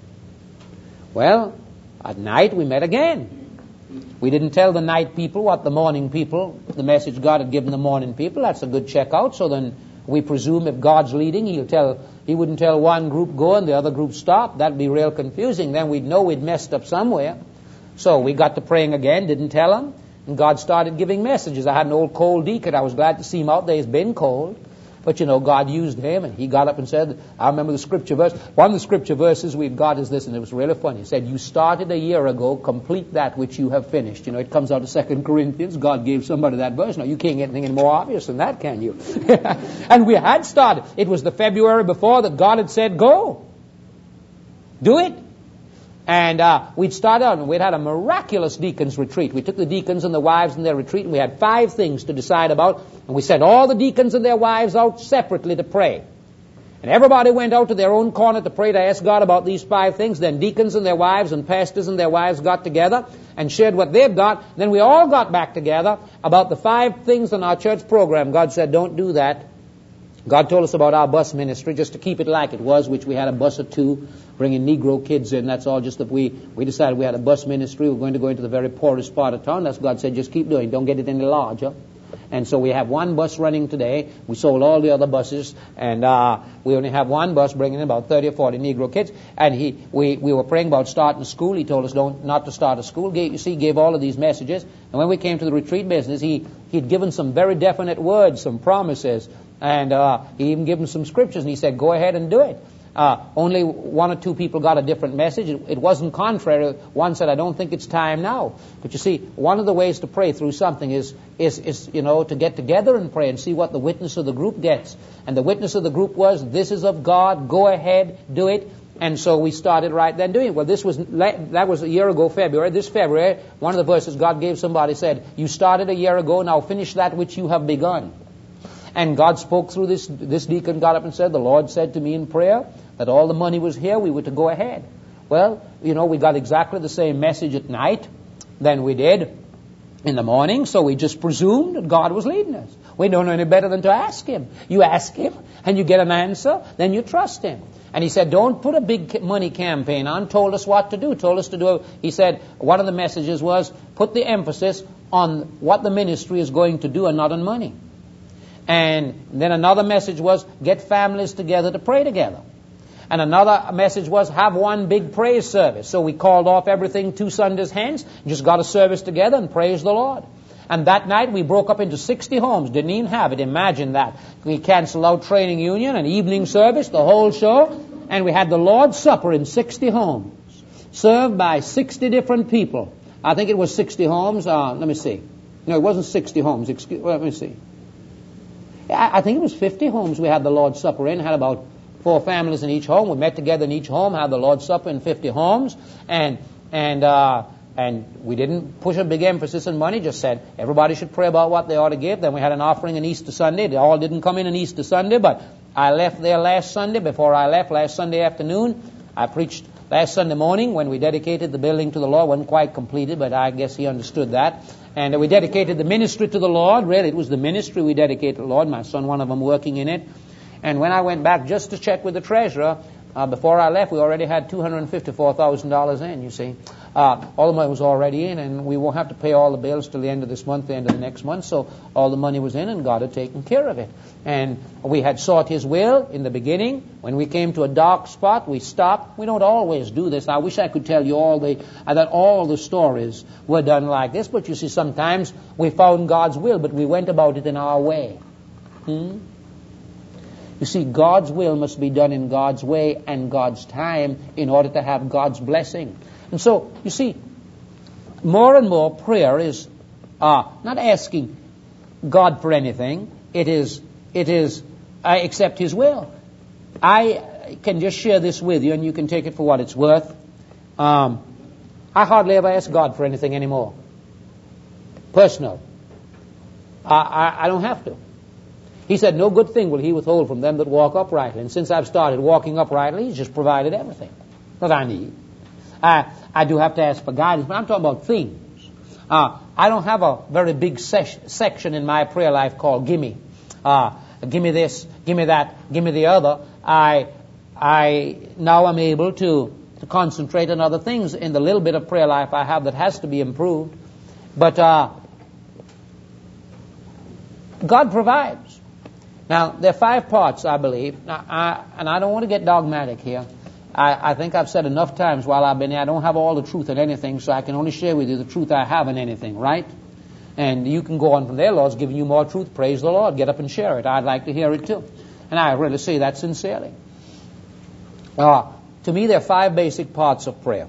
Well, at night we met again. We didn't tell the night people what the morning people, the message God had given the morning people. That's a good checkout. So then we presume if God's leading, He'll tell, He wouldn't tell one group go and the other group stop. That'd be real confusing. Then we'd know we'd messed up somewhere. So we got to praying again, didn't tell them. And God started giving messages. I had an old cold deacon. I was glad to see him out there. He's been cold. But, you know, God used him, and he got up and said, I remember the scripture verse. One of the scripture verses we've got is this, and it was really funny. He said, you started a year ago, complete that which you have finished. You know, it comes out of Second Corinthians. God gave somebody that verse. Now, you can't get anything more obvious than that, can you? And we had started. It was the February before that God had said, go. Do it. And uh, we'd started out, and we'd had a miraculous deacons retreat. We took the deacons and the wives in their retreat, and we had five things to decide about. And we sent all the deacons and their wives out separately to pray. And everybody went out to their own corner to pray, to ask God about these five things. Then deacons and their wives and pastors and their wives got together and shared what they've got. Then we all got back together about the five things on our church program. God said, don't do that. God told us about our bus ministry, just to keep it like it was, which we had a bus or two, bringing Negro kids in. That's all. Just that we, we decided we had a bus ministry. We're going to go into the very poorest part of town. That's what God said, just keep doing. Don't get it any larger. And so we have one bus running today. We sold all the other buses, and uh, we only have one bus bringing in about thirty or forty Negro kids. And he, we, we were praying about starting a school. He told us don't, not to start a school. Gave, you see, he gave all of these messages. And when we came to the retreat business, he he'd given some very definite words, some promises. And uh, he even gave them some scriptures, and he said, go ahead and do it. Uh, only one or two people got a different message. It, it wasn't contrary. One said, I don't think it's time now. But you see, one of the ways to pray through something is, is, is, you know, to get together and pray and see what the witness of the group gets. And the witness of the group was, this is of God, go ahead, do it. And so we started right then doing it. Well, this was, that was a year ago, February. This February, one of the verses God gave somebody said, you started a year ago, now finish that which you have begun. And God spoke through this. This deacon got up and said, the Lord said to me in prayer that all the money was here, we were to go ahead. Well, you know, we got exactly the same message at night than we did in the morning, so we just presumed that God was leading us. We don't know any better than to ask Him. You ask Him, and you get an answer, then you trust Him. And He said, don't put a big money campaign on, told us what to do, told us to do it. He said, one of the messages was, put the emphasis on what the ministry is going to do and not on money. And then another message was, get families together to pray together. And another message was, have one big praise service. So we called off everything two Sundays hence, just got a service together and praised the Lord. And that night we broke up into sixty homes. Didn't even have it. Imagine that. We canceled out training union and evening service, the whole show. And we had the Lord's Supper in sixty homes, served by sixty different people. I think it was sixty homes. Uh, let me see. No, it wasn't sixty homes. Excuse, well, let me see. I think it was fifty homes we had the Lord's Supper in, had about four families in each home. We met together in each home, had the Lord's Supper in fifty homes, and and uh, and we didn't push a big emphasis on money, just said everybody should pray about what they ought to give. Then we had an offering on Easter Sunday. They all didn't come in on Easter Sunday, but I left there last Sunday. Before I left, last Sunday afternoon, I preached last Sunday morning when we dedicated the building to the Lord. Wasn't quite completed, but I guess he understood that. And we dedicated the ministry to the Lord. Really, it was the ministry we dedicated to the Lord. My son, one of them, working in it. And when I went back just to check with the treasurer, uh, before I left, we already had two hundred fifty-four thousand dollars in, you see. uh, all the money was already in, and we won't have to pay all the bills till the end of this month, the end of the next month. So all the money was in, and God had taken care of it. And we had sought His will in the beginning. When we came to a dark spot, we stopped. We don't always do this. I wish I could tell you all the uh, that all the stories were done like this, but you see, sometimes we found God's will, but we went about it in our way. Hmm? You see, God's will must be done in God's way and God's time in order to have God's blessing. And so, you see, more and more prayer is uh, not asking God for anything. It is, it is, I accept His will. I can just share this with you, and you can take it for what it's worth. Um, I hardly ever ask God for anything anymore. Personal. I, I, I don't have to. He said, no good thing will He withhold from them that walk uprightly. And since I've started walking uprightly, He's just provided everything that I need. I, I do have to ask for guidance, but I'm talking about things. Uh, I don't have a very big ses- section in my prayer life called gimme. Uh, give me this, give me that, give me the other. I, I now am able to, to concentrate on other things in the little bit of prayer life I have that has to be improved. But uh, God provides. Now, there are five parts, I believe, now, I, and I don't want to get dogmatic here. I, I think I've said enough times while I've been here, I don't have all the truth in anything, so I can only share with you the truth I have in anything, right? And you can go on from there. Lord's giving you more truth. Praise the Lord. Get up and share it. I'd like to hear it too. And I really say that sincerely. Uh, to me, there are five basic parts of prayer.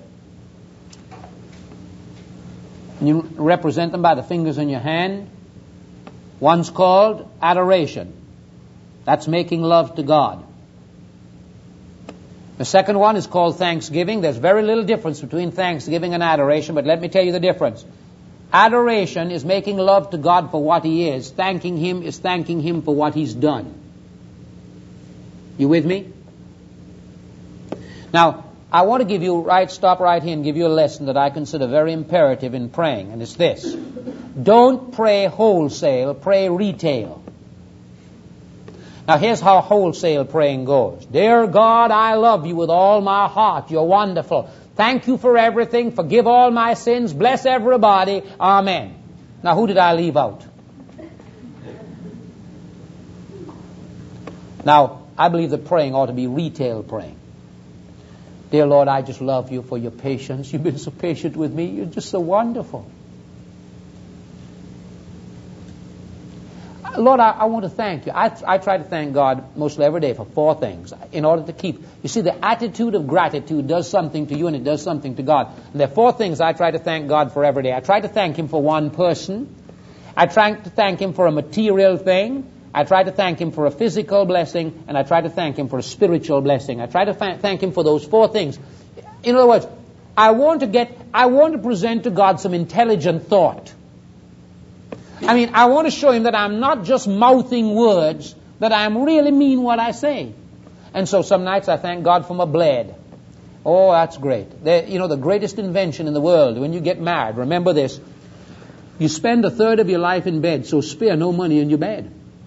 You represent them by the fingers in your hand. One's called adoration. That's making love to God. The second one is called thanksgiving. There's very little difference between thanksgiving and adoration, but let me tell you the difference. Adoration is making love to God for what He is. Thanking Him is thanking Him for what He's done. You with me? Now, I want to give you, right, stop right here and give you a lesson that I consider very imperative in praying, and it's this. Don't pray wholesale, pray retail. Now, here's how wholesale praying goes. Dear God, I love you with all my heart. You're wonderful. Thank you for everything. Forgive all my sins. Bless everybody. Amen. Now, who did I leave out? Now, I believe that praying ought to be retail praying. Dear Lord, I just love you for your patience. You've been so patient with me. You're just so wonderful. Lord, I, I want to thank you. I, I try to thank God mostly every day for four things in order to keep. You see, the attitude of gratitude does something to you and it does something to God. And there are four things I try to thank God for every day. I try to thank Him for one person. I try to thank Him for a material thing. I try to thank Him for a physical blessing. And I try to thank Him for a spiritual blessing. I try to fa- thank Him for those four things. In other words, I want to get, I want to present to God some intelligent thought. I mean, I want to show Him that I'm not just mouthing words, that I really mean what I say. And so some nights I thank God for my bled. Oh, that's great. The, you know, the greatest invention in the world, when you get married, remember this, you spend a third of your life in bed, so spare no money in your bed.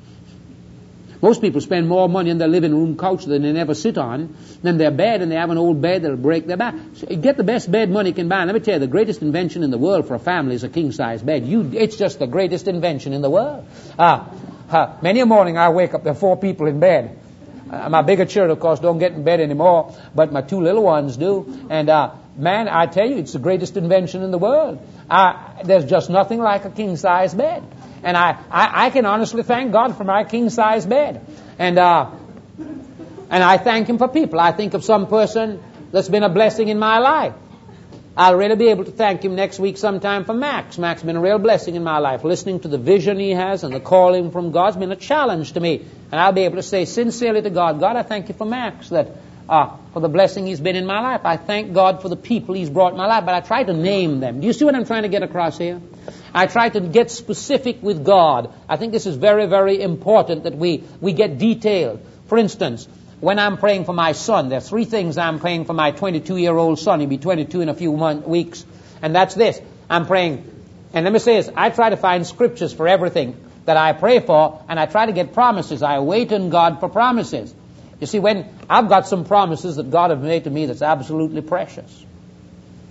Most people spend more money on their living room couch than they never sit on, than their bed, and they have an old bed that'll break their back. So get the best bed money can buy. And let me tell you, the greatest invention in the world for a family is a king-size bed. You, it's just the greatest invention in the world. Ah, uh, many a morning I wake up, there are four people in bed. Uh, my bigger children, of course, don't get in bed anymore, but my two little ones do. And uh, man, I tell you, it's the greatest invention in the world. Uh, there's just nothing like a king-size bed. And I, I, I can honestly thank God for my king-size bed. And uh, and I thank Him for people. I think of some person that's been a blessing in my life. I'll really be able to thank Him next week sometime for Max. Max has been a real blessing in my life. Listening to the vision he has and the calling from God has been a challenge to me. And I'll be able to say sincerely to God, God, I thank you for Max, that uh, for the blessing he's been in my life. I thank God for the people He's brought in my life, but I try to name them. Do you see what I'm trying to get across here? I try to get specific with God. I think this is very, very important that we, we get detailed. For instance, when I'm praying for my son, there are three things I'm praying for my twenty-two-year-old son. He'll be twenty-two in a few months, weeks. And that's this. I'm praying, and let me say this, I try to find scriptures for everything that I pray for, and I try to get promises. I wait on God for promises. You see, when I've got some promises that God has made to me that's absolutely precious.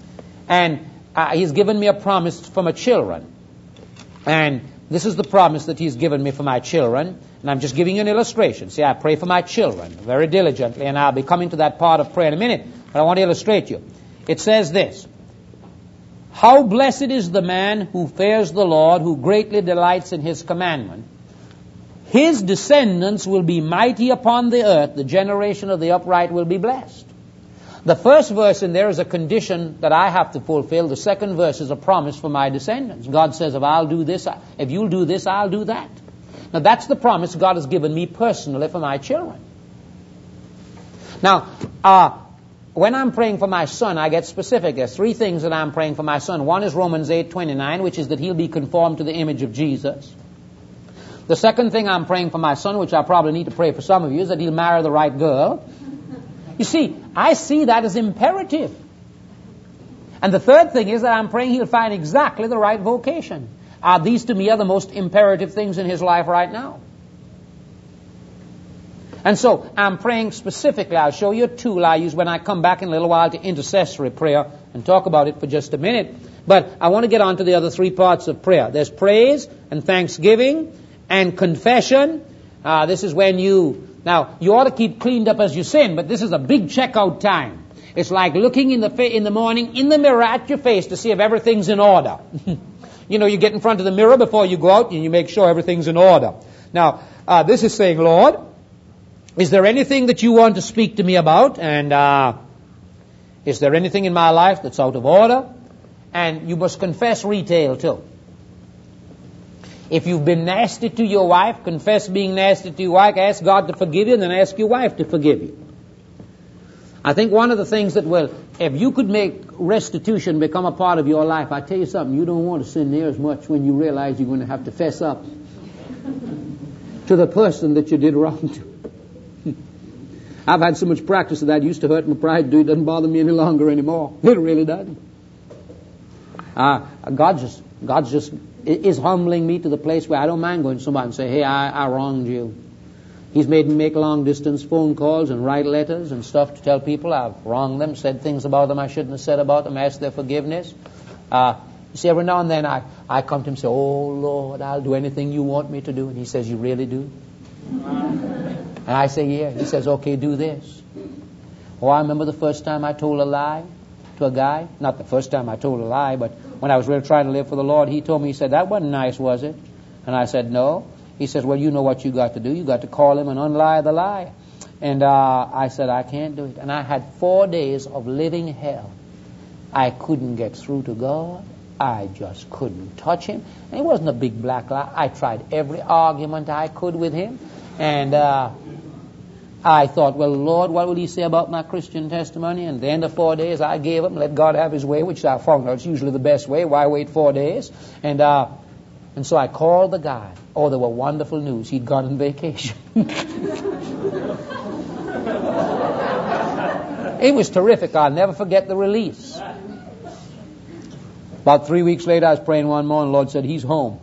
And uh, He's given me a promise for my children. And this is the promise that He's given me for my children. And I'm just giving you an illustration. See, I pray for my children very diligently, and I'll be coming to that part of prayer in a minute, but I want to illustrate you. It says this: how blessed is the man who fears the Lord, who greatly delights in His commandment. His descendants will be mighty upon the earth. The generation of the upright will be blessed. The first verse in there is a condition that I have to fulfill. The second verse is a promise for my descendants. God says, if I'll do this, if you'll do this, I'll do that. Now that's the promise God has given me personally for my children. Now, uh, when I'm praying for my son, I get specific. There's three things that I'm praying for my son. One is Romans eight twenty-nine, which is that he'll be conformed to the image of Jesus. The second thing I'm praying for my son, which I probably need to pray for some of you, is that he'll marry the right girl. You see, I see that as imperative. And the third thing is that I'm praying he'll find exactly the right vocation. Uh, these to me are the most imperative things in his life right now. And so I'm praying specifically. I'll show you a tool I use when I come back in a little while to intercessory prayer and talk about it for just a minute. But I want to get on to the other three parts of prayer. There's praise and thanksgiving and confession. Uh, this is when you... Now, you ought to keep cleaned up as you sin, but this is a big checkout time. It's like looking in the fa- in the morning in the mirror at your face to see if everything's in order. You know, you get in front of the mirror before you go out and you make sure everything's in order. Now, uh, this is saying, Lord, is there anything that you want to speak to me about? And uh, is there anything in my life that's out of order? And you must confess retail too. If you've been nasty to your wife, confess being nasty to your wife, ask God to forgive you, and then ask your wife to forgive you. I think one of the things that will, if you could make restitution become a part of your life, I tell you something, you don't want to sin near as much when you realize you're going to have to fess up to the person that you did wrong to. I've had so much practice of that. It used to hurt my pride. It doesn't bother me any longer anymore. It really doesn't. Uh, God just, God's just is humbling me to the place where I don't mind going to somebody and say, hey, I, I wronged you. He's made me make long-distance phone calls and write letters and stuff to tell people I've wronged them, said things about them I shouldn't have said about them, asked their forgiveness. Uh, you see, every now and then I, I come to him and say, oh, Lord, I'll do anything you want me to do. And he says, you really do? And I say, yeah. He says, okay, do this. Oh, I remember the first time I told a lie to a guy. Not the first time I told a lie, but when I was really trying to live for the Lord, he told me, he said, that wasn't nice, was it? And I said, no. He says, well, you know what you got to do. You got to call him and unlie the lie. And uh, I said, I can't do it. And I had four days of living hell. I couldn't get through to God. I just couldn't touch him. And it wasn't a big black lie. I tried every argument I could with him. And uh, I thought, well, Lord, what will he say about my Christian testimony? And at the end of four days, I gave him, let God have his way, which I found out is usually the best way. Why wait four days? And uh, and so I called the guy. Oh, there were wonderful news. He'd gone on vacation. It was terrific. I'll never forget the release. About three weeks later, I was praying one more, and the Lord said, he's home.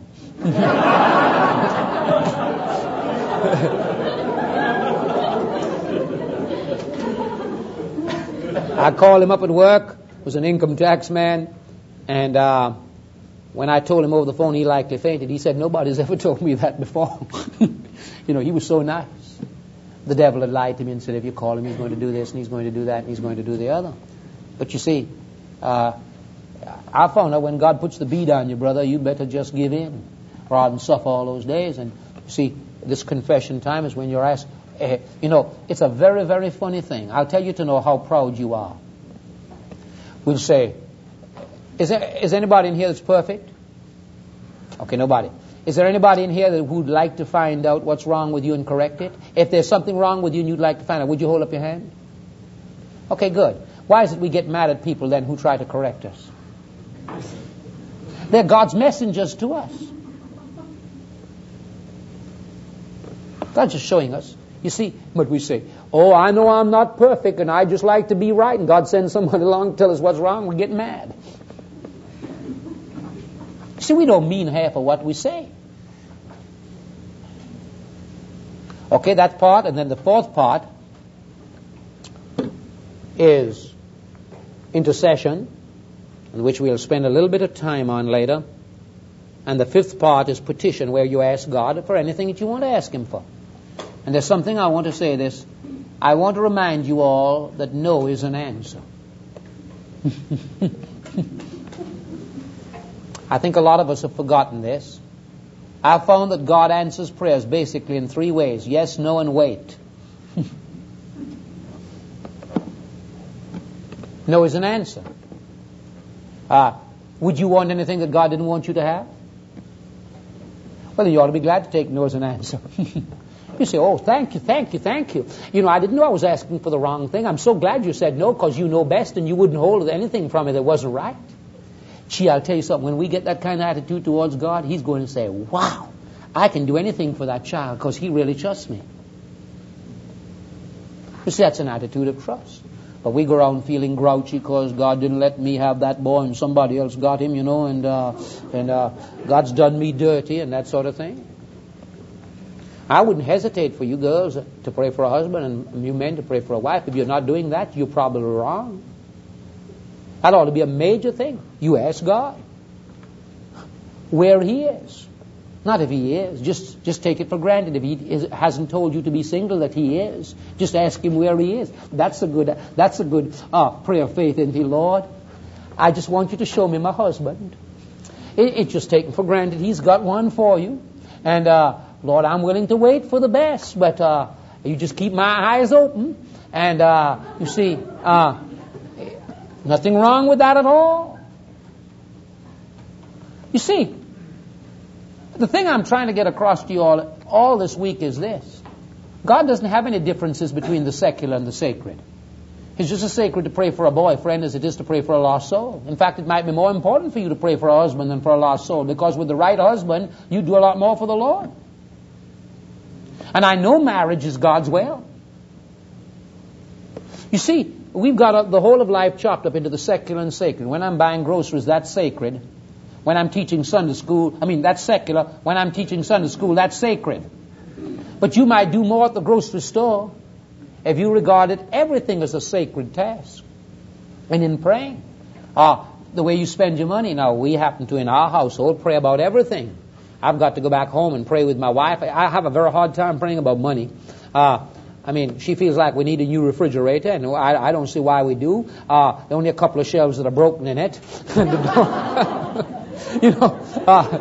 I called him up at work. Was an income tax man. And uh, when I told him over the phone he likely fainted, he said, nobody's ever told me that before. You know, he was so nice. The devil had lied to me and said, if you call him, he's going to do this, and he's going to do that, and he's going to do the other. But you see, uh, I found out when God puts the beat on you, brother, you better just give in rather than suffer all those days. And you see, this confession time is when you're asked, uh, you know, it's a very, very funny thing. I'll tell you to know how proud you are. We'll say, is there, is anybody in here that's perfect? Okay, nobody. Is there anybody in here that would like to find out what's wrong with you and correct it? If there's something wrong with you and you'd like to find out, would you hold up your hand? Okay, good. Why is it we get mad at people then who try to correct us? They're God's messengers to us. God's just showing us. You see, but we say, oh, I know I'm not perfect and I just like to be right. And God sends someone along to tell us what's wrong. We get mad. See, we don't mean half of what we say. Okay, that part. And then the fourth part is intercession. and which we'll spend a little bit of time on later. And the fifth part is petition, where you ask God for anything that you want to ask Him for. And there's something I want to say this. I want to remind you all that no is an answer. I think a lot of us have forgotten this. I've found that God answers prayers basically in three ways: yes, no, and wait. No is an answer. Uh, would you want anything that God didn't want you to have? Well, then you ought to be glad to take no as an answer. You say, oh, thank you, thank you, thank you. You know, I didn't know I was asking for the wrong thing. I'm so glad you said no, because you know best and you wouldn't hold anything from me that wasn't right. Gee, I'll tell you something. When we get that kind of attitude towards God, He's going to say, wow, I can do anything for that child because he really trusts me. You see, that's an attitude of trust. But we go around feeling grouchy because God didn't let me have that boy and somebody else got him, you know, and uh, and uh, God's done me dirty and that sort of thing. I wouldn't hesitate for you girls to pray for a husband and you men to pray for a wife. If you're not doing that, you're probably wrong. That ought to be a major thing. You ask God where He is. Not if He is. Just just take it for granted. If He is, hasn't told you to be single, that He is. Just ask Him where He is. That's a good that's a good uh, prayer of faith, isn't it, Lord? I just want you to show me my husband. It, it's just taken for granted He's got one for you. And uh, Lord, I'm willing to wait for the best, but uh, you just keep my eyes open. And uh, you see, uh, nothing wrong with that at all. You see, the thing I'm trying to get across to you all, all this week is this. God doesn't have any differences between the secular and the sacred. It's just as sacred to pray for a boyfriend as it is to pray for a lost soul. In fact, it might be more important for you to pray for a husband than for a lost soul, because with the right husband, you do a lot more for the Lord. And I know marriage is God's will. You see, we've got the whole of life chopped up into the secular and sacred. When I'm buying groceries, that's sacred. When I'm teaching Sunday school, I mean, that's secular. When I'm teaching Sunday school, that's sacred. But you might do more at the grocery store if you regarded everything as a sacred task. And in praying, uh, the way you spend your money. Now, we happen to, in our household, pray about everything. I've got to go back home and pray with my wife. I have a very hard time praying about money. Uh, I mean, she feels like we need a new refrigerator, and I, I don't see why we do. Uh, there are only a couple of shelves that are broken in it. You know, uh,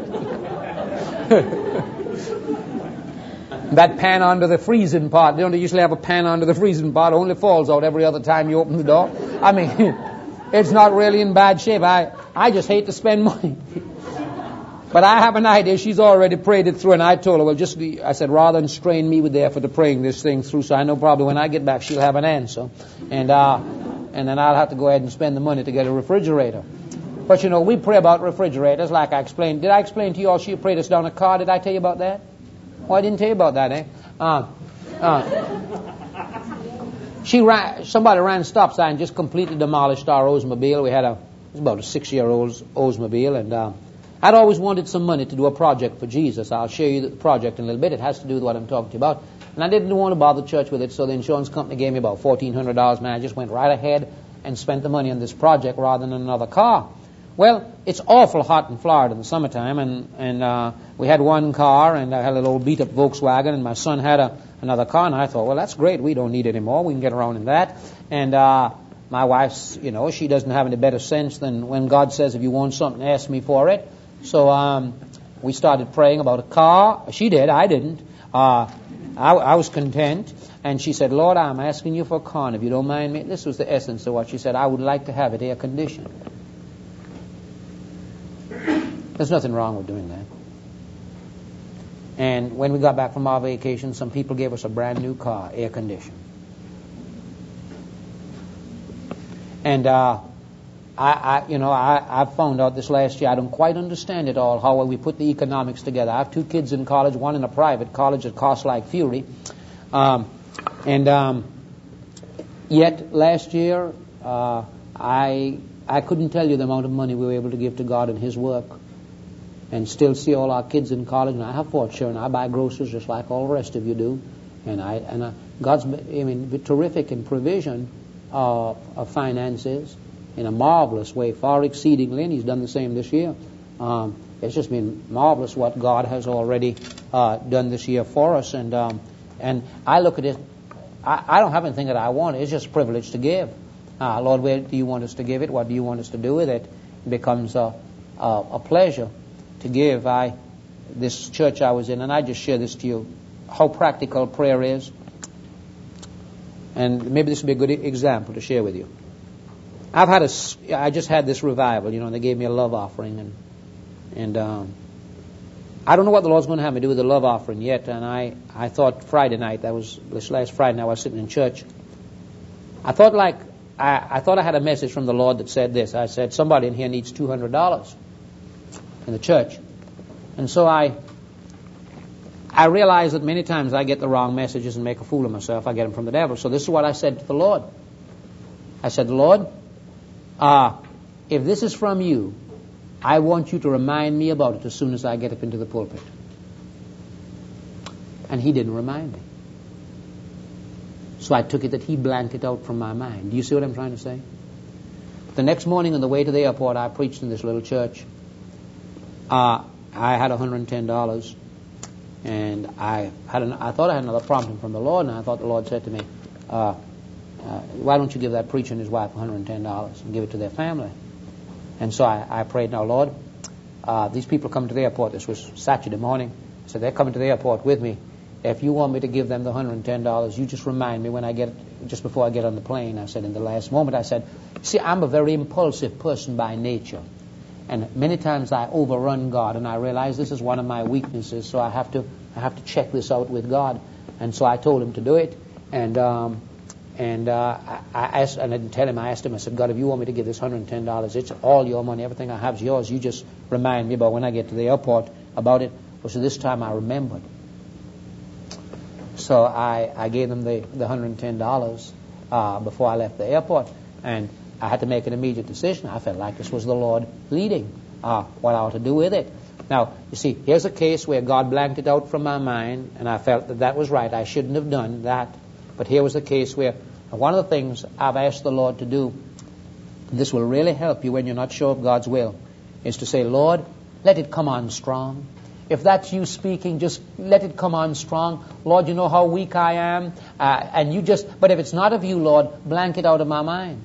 that pan under the freezing pot. They don't usually have a pan under the freezing pot. It only falls out every other time you open the door. I mean, it's not really in bad shape. I, I just hate to spend money. But I have an idea. She's already prayed it through, and I told her, well, just, I said, rather than strain me with the effort of praying this thing through, so I know probably when I get back she'll have an answer. And, uh, and then I'll have to go ahead and spend the money to get a refrigerator. But, you know, we pray about refrigerators, like I explained. Did I explain to you all she prayed us down a car? Did I tell you about that? Oh, I didn't tell you about that, eh? Uh, uh, she ran, somebody ran a stop sign, just completely demolished our Oldsmobile. We had a, it was about a six-year-old Oldsmobile, and uh, I'd always wanted some money to do a project for Jesus. I'll show you the project in a little bit. It has to do with what I'm talking to you about. And I didn't want to bother the church with it, so the insurance company gave me about fourteen hundred dollars, man. I just went right ahead and spent the money on this project rather than another car. Well, it's awful hot in Florida in the summertime, and, and uh, we had one car, and I had a little beat-up Volkswagen, and my son had a, another car, and I thought, well, that's great. We don't need it anymore. We can get around in that. And uh, my wife's, you know, she doesn't have any better sense than when God says, if you want something, ask me for it. So um, we started praying about a car. She did. I didn't. Uh, I, I was content. And she said, Lord, I'm asking you for a car, and if you don't mind me. This was the essence of what she said. I would like to have it air conditioned. There's nothing wrong with doing that. And when we got back from our vacation, some people gave us a brand new car, air conditioned. And uh, I, I, you know, I, I found out this last year, I don't quite understand it all, how we put the economics together. I have two kids in college, one in a private college that costs like fury. Um, and um, yet last year, uh, I I couldn't tell you the amount of money we were able to give to God and His work, and still see all our kids in college. And I have four children. I buy groceries just like all the rest of you do. And I and uh, God's, I mean, terrific in provision uh, of finances. in a marvelous way, far exceedingly, and He's done the same this year. Um, it's just been marvelous what God has already uh, done this year for us. And um, and I look at it, I, I don't have anything that I want. It's just a privilege to give. Uh, Lord, where do you want us to give it? What do you want us to do with it? It becomes a, a, a pleasure to give. I This church I was in, and I just share this to you, how practical prayer is. And maybe this would be a good example to share with you. I've had a, I just had this revival, you know, and they gave me a love offering, and and um, I don't know what the Lord's going to have me do with the love offering yet. And I, I thought Friday night, that was this last Friday night, I was sitting in church. I thought like I, I thought I had a message from the Lord that said this. I said, somebody in here needs two hundred dollars in the church, and so I. I realize that many times I get the wrong messages and make a fool of myself. I get them from the devil. So this is what I said to the Lord. I said, Lord, uh, if this is from you, I want you to remind me about it as soon as I get up into the pulpit. And He didn't remind me. So I took it that He blanked it out from my mind. Do you see what I'm trying to say? The next morning on the way to the airport, I preached in this little church. Uh, I had one hundred ten dollars. And I had an, I thought I had another prompting from the Lord, and I thought the Lord said to me, uh, uh, why don't you give that preacher and his wife one hundred ten dollars and give it to their family? And so I, I prayed, now, Lord, uh, these people come to the airport. This was Saturday morning. So they're coming to the airport with me. If you want me to give them the one hundred ten dollars, you just remind me when I get, just before I get on the plane. I said in the last moment, I said, see, I'm a very impulsive person by nature. And many times I overrun God, and I realize this is one of my weaknesses, so I have to I have to check this out with God. And so I told Him to do it, and um, and uh, I, I asked, and I didn't tell Him. I asked Him. I said, God, if you want me to give this one hundred ten dollars, it's all your money. Everything I have is yours. You just remind me about when I get to the airport about it. Well, so this time I remembered. So I, I gave them the, the one hundred ten dollars uh, before I left the airport, and I had to make an immediate decision. I felt like this was the Lord leading uh, what I ought to do with it. Now, you see, here's a case where God blanked it out from my mind, and I felt that that was right. I shouldn't have done that. But here was a case where one of the things I've asked the Lord to do, this will really help you when you're not sure of God's will, is to say, Lord, let it come on strong. If that's you speaking, just let it come on strong. Lord, you know how weak I am. Uh, and you just, but if it's not of you, Lord, blank it out of my mind.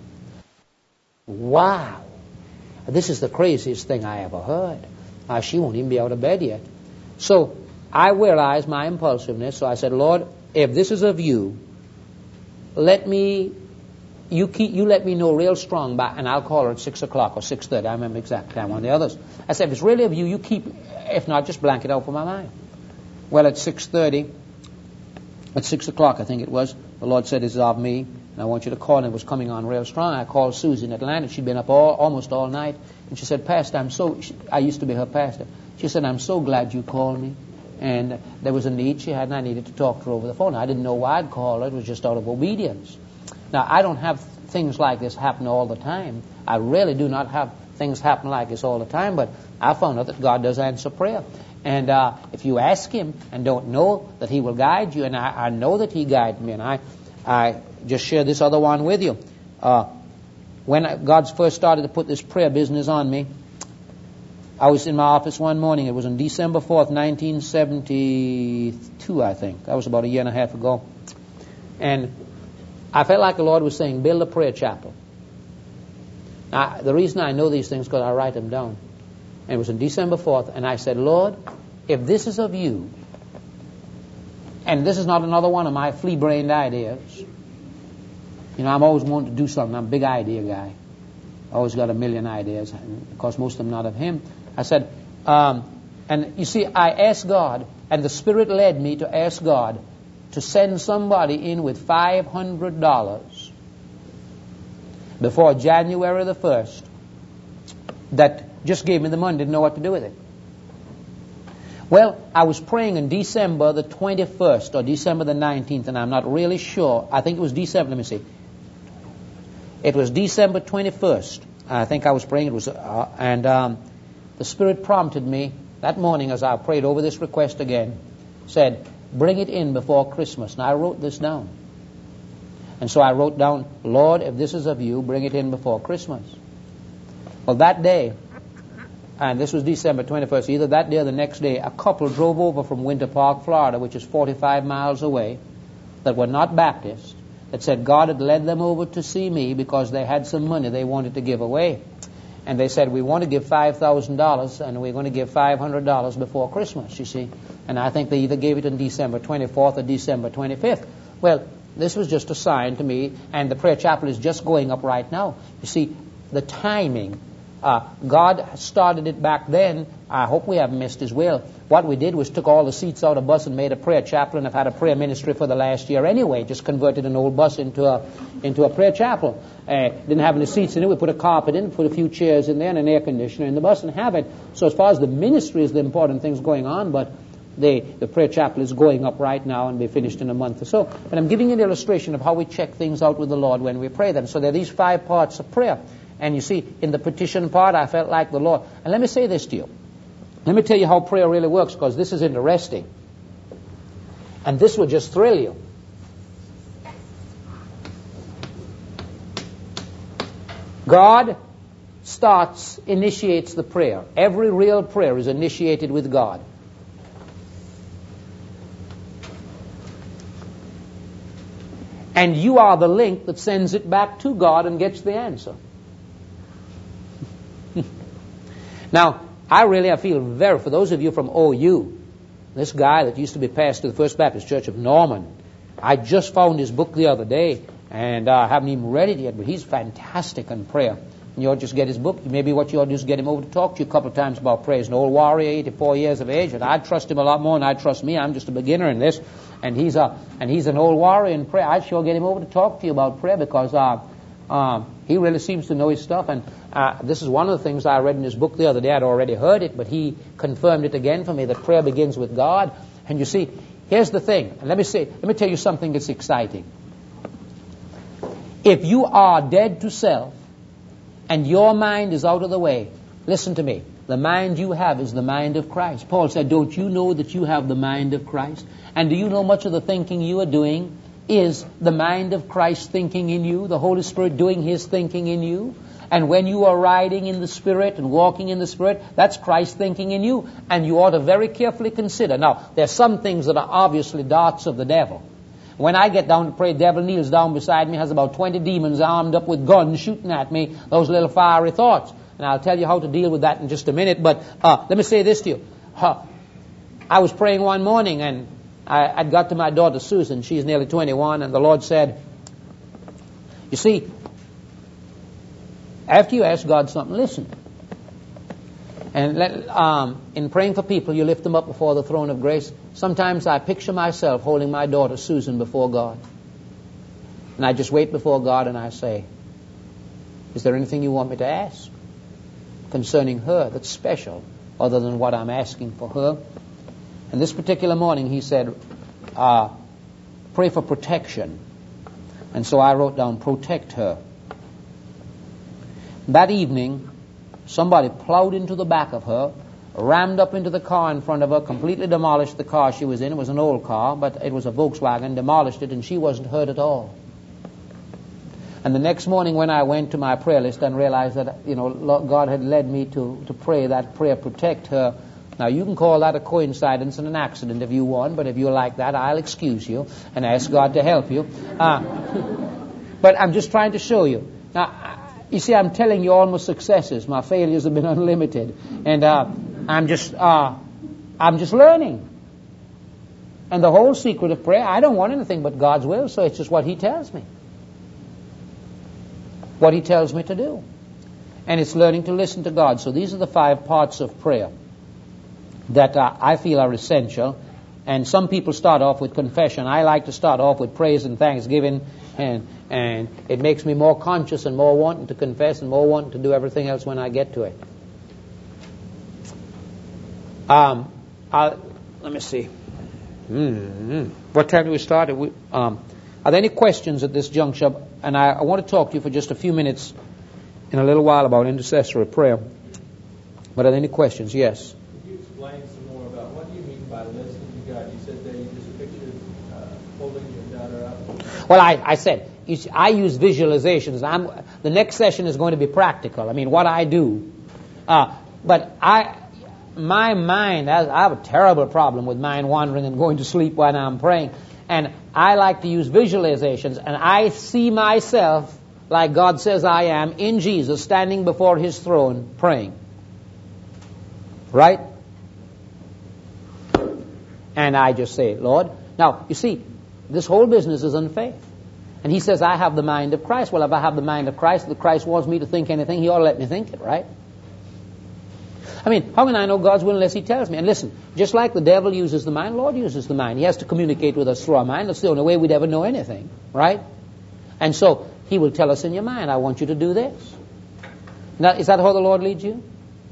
Wow. This is the craziest thing I ever heard. Uh, she won't even be out of bed yet. So I realized my impulsiveness. So I said, Lord, if this is of you, let me, you keep, you let me know real strong, by, and I'll call her at six o'clock or six thirty. I remember exact time on the others. I said, if it's really of you, you keep, if not, just blank it out for my mind. Well, at six thirty, at six o'clock, I think it was, the Lord said, it's of me, and I want you to call. And it was coming on real strong. I called Susie in Atlanta. She'd been up all, almost all night. And she said, Pastor, I'm so, she, I used to be her pastor. She said, I'm so glad you called me. And there was a need she had, and I needed to talk to her over the phone. I didn't know why I'd call her. It was just out of obedience. Now, I don't have things like this happen all the time. I really do not have things happen like this all the time, but I found out that God does answer prayer. And uh, if you ask Him and don't know that He will guide you, and I, I know that He guided me, and I, I just share this other one with you. Uh, when God first started to put this prayer business on me, I was in my office one morning. It was on December fourth, nineteen seventy-two, I think. That was about a year and a half ago. And I felt like the Lord was saying, build a prayer chapel. Now, the reason I know these things is because I write them down. And it was on December fourth, and I said, Lord, if this is of you, and this is not another one of my flea-brained ideas. You know, I'm always wanting to do something. I'm a big idea guy. I always got a million ideas, and of course most of them not of Him. I said, um, and you see, I asked God, and the Spirit led me to ask God to send somebody in with five hundred dollars before January the first that just gave me the money, didn't know what to do with it. Well, I was praying on December the twenty-first or December the nineteenth, and I'm not really sure. I think it was December, let me see. It was December twenty-first. I think I was praying. It was, uh, and um, the Spirit prompted me that morning as I prayed over this request again, said, bring it in before Christmas. And I wrote this down. And so I wrote down, Lord, if this is of you, bring it in before Christmas. Well, that day, and this was December twenty-first, either that day or the next day, a couple drove over from Winter Park, Florida, which is forty-five miles away, that were not Baptists, that said God had led them over to see me because they had some money they wanted to give away. And they said, we want to give five thousand dollars, and we're going to give five hundred dollars before Christmas, you see. And I think they either gave it on December twenty-fourth or December twenty-fifth. Well, this was just a sign to me, and the prayer chapel is just going up right now. You see, the timing, uh, God started it back then. I hope we haven't missed His will. What we did was took all the seats out of the bus and made a prayer chapel, and have had a prayer ministry for the last year anyway. Just converted an old bus into a into a prayer chapel. Uh, didn't have any seats in it. We put a carpet in, put a few chairs in there, and an air conditioner in the bus, and have it. So as far as the ministry is the important things going on, but the the prayer chapel is going up right now and be finished in a month or so. But I'm giving you an illustration of how we check things out with the Lord when we pray them. So there are these five parts of prayer. And you see, in the petition part, I felt like the Lord. And let me say this to you. Let me tell you how prayer really works, because this is interesting. And this will just thrill you. God starts, initiates the prayer. Every real prayer is initiated with God. And you are the link that sends it back to God and gets the answer. Now, I really, I feel very, for those of you from O U, this guy that used to be pastor of the First Baptist Church of Norman, I just found his book the other day, and I uh, haven't even read it yet, but he's fantastic in prayer. And you ought to just get his book. Maybe what you ought to do is get him over to talk to you a couple of times about prayer. He's an old warrior, eighty-four years of age, and I trust him a lot more than I trust me. I'm just a beginner in this, and he's a and he's an old warrior in prayer. I'd sure get him over to talk to you about prayer, because uh, uh, he really seems to know his stuff. And uh, this is one of the things I read in his book the other day. I'd already heard it, but he confirmed it again for me, that prayer begins with God. And you see, here's the thing. And let me say, let me tell you something that's exciting. If you are dead to self, and your mind is out of the way, listen to me. The mind you have is the mind of Christ. Paul said, don't you know that you have the mind of Christ? And do you know much of the thinking you are doing is the mind of Christ thinking in you, the Holy Spirit doing His thinking in you? And when you are riding in the Spirit and walking in the Spirit, that's Christ thinking in you. And you ought to very carefully consider. Now, there are some things that are obviously darts of the devil. When I get down to pray, the devil kneels down beside me, has about twenty demons armed up with guns shooting at me, those little fiery thoughts. And I'll tell you how to deal with that in just a minute. But uh, let me say this to you. Uh, I was praying one morning, and I, I'd got to my daughter Susan. She's nearly twenty-one, and the Lord said, you see, after you ask God something, listen. And let, um, in praying for people, you lift them up before the throne of grace. Sometimes I picture myself holding my daughter Susan before God. And I just wait before God and I say, is there anything you want me to ask concerning her that's special other than what I'm asking for her? And this particular morning he said, uh, pray for protection. And so I wrote down, protect her. That evening, somebody plowed into the back of her, rammed up into the car in front of her, completely demolished the car she was in. It was an old car, but it was a Volkswagen, demolished it, and she wasn't hurt at all. And the next morning when I went to my prayer list and realized that, you know, God had led me to, to pray that prayer, protect her. Now, you can call that a coincidence and an accident if you want, but if you're like that, I'll excuse you and ask God to help you. Uh, but I'm just trying to show you. Now, you see, I'm telling you all my successes. My failures have been unlimited. And uh, I'm just uh, I'm just learning. And the whole secret of prayer, I don't want anything but God's will, so it's just what He tells me. What He tells me to do. And it's learning to listen to God. So these are the five parts of prayer that uh, I feel are essential. And some people start off with confession. I like to start off with praise and thanksgiving, and and it makes me more conscious and more wanting to confess and more wanting to do everything else when I get to it. Um, I'll, let me see. Mm-hmm. What time do we start? We, um, are there any questions at this juncture? And I, I want to talk to you for just a few minutes in a little while about intercessory prayer. But are there any questions? Yes. Could you explain some more about what do you mean by listening to God? You said that you just pictured uh, holding your daughter up. Well, I, I said, you see, I use visualizations. I'm, the next session is going to be practical. I mean, what I do. Uh, but I, my mind, I, I have a terrible problem with mind wandering and going to sleep when I'm praying. And I like to use visualizations. And I see myself, like God says I am, in Jesus, standing before His throne, praying. Right? And I just say, Lord. Now, you see, this whole business is in faith. And He says, I have the mind of Christ. Well, if I have the mind of Christ, if Christ wants me to think anything, He ought to let me think it, right? I mean, how can I know God's will unless He tells me? And listen, just like the devil uses the mind, the Lord uses the mind. He has to communicate with us through our mind. That's the only way we'd ever know anything, right? And so He will tell us in your mind, I want you to do this. Now, is that how the Lord leads you?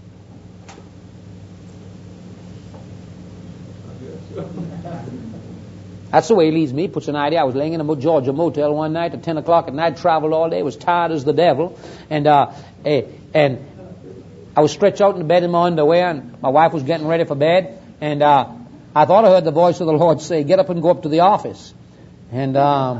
That's the way He leads me. He puts an idea. I was laying in a Georgia motel one night at ten o'clock at night, traveled all day, was tired as the devil, and uh, and I was stretched out in the bed in my underwear, and my wife was getting ready for bed, and uh, I thought I heard the voice of the Lord say, get up and go up to the office. And um,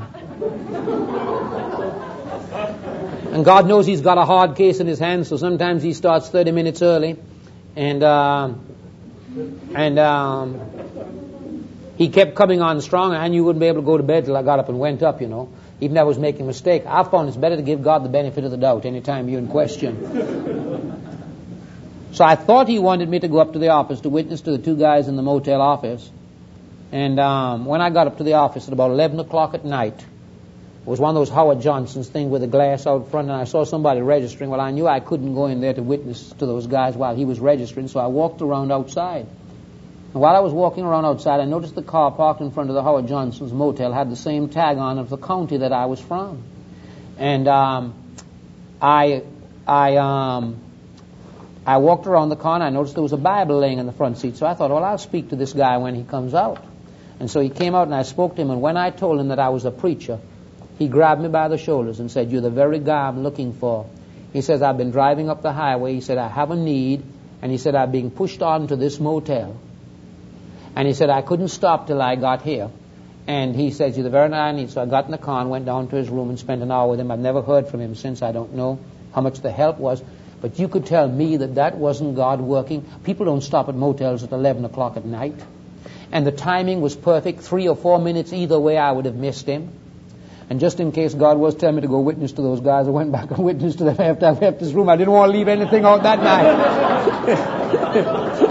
and God knows He's got a hard case in His hands, so sometimes He starts thirty minutes early, and uh, and um, He kept coming on strong, and I knew you wouldn't be able to go to bed till I got up and went up, you know. Even if I was making a mistake. I found it's better to give God the benefit of the doubt anytime you're in question. So I thought He wanted me to go up to the office to witness to the two guys in the motel office. And um, when I got up to the office at about eleven o'clock at night, it was one of those Howard Johnson's thing with the glass out front, and I saw somebody registering. Well, I knew I couldn't go in there to witness to those guys while he was registering, so I walked around outside. And while I was walking around outside, I noticed the car parked in front of the Howard Johnson's motel had the same tag on of the county that I was from. And um, I, I, um, I walked around the car, and I noticed there was a Bible laying in the front seat. So I thought, well, I'll speak to this guy when he comes out. And so he came out, and I spoke to him. And when I told him that I was a preacher, he grabbed me by the shoulders and said, you're the very guy I'm looking for. He says, I've been driving up the highway. He said, I have a need. And he said, I'm being pushed on to this motel. And he said, I couldn't stop till I got here. And he says, you're the very guy I need. So I got in the car and went down to his room and spent an hour with him. I've never heard from him since. I don't know how much the help was. But you could tell me that that wasn't God working. People don't stop at motels at eleven o'clock at night. And the timing was perfect. Three or four minutes either way, I would have missed him. And just in case God was telling me to go witness to those guys, I went back and witnessed to them after I left this room. I didn't want to leave anything out that night.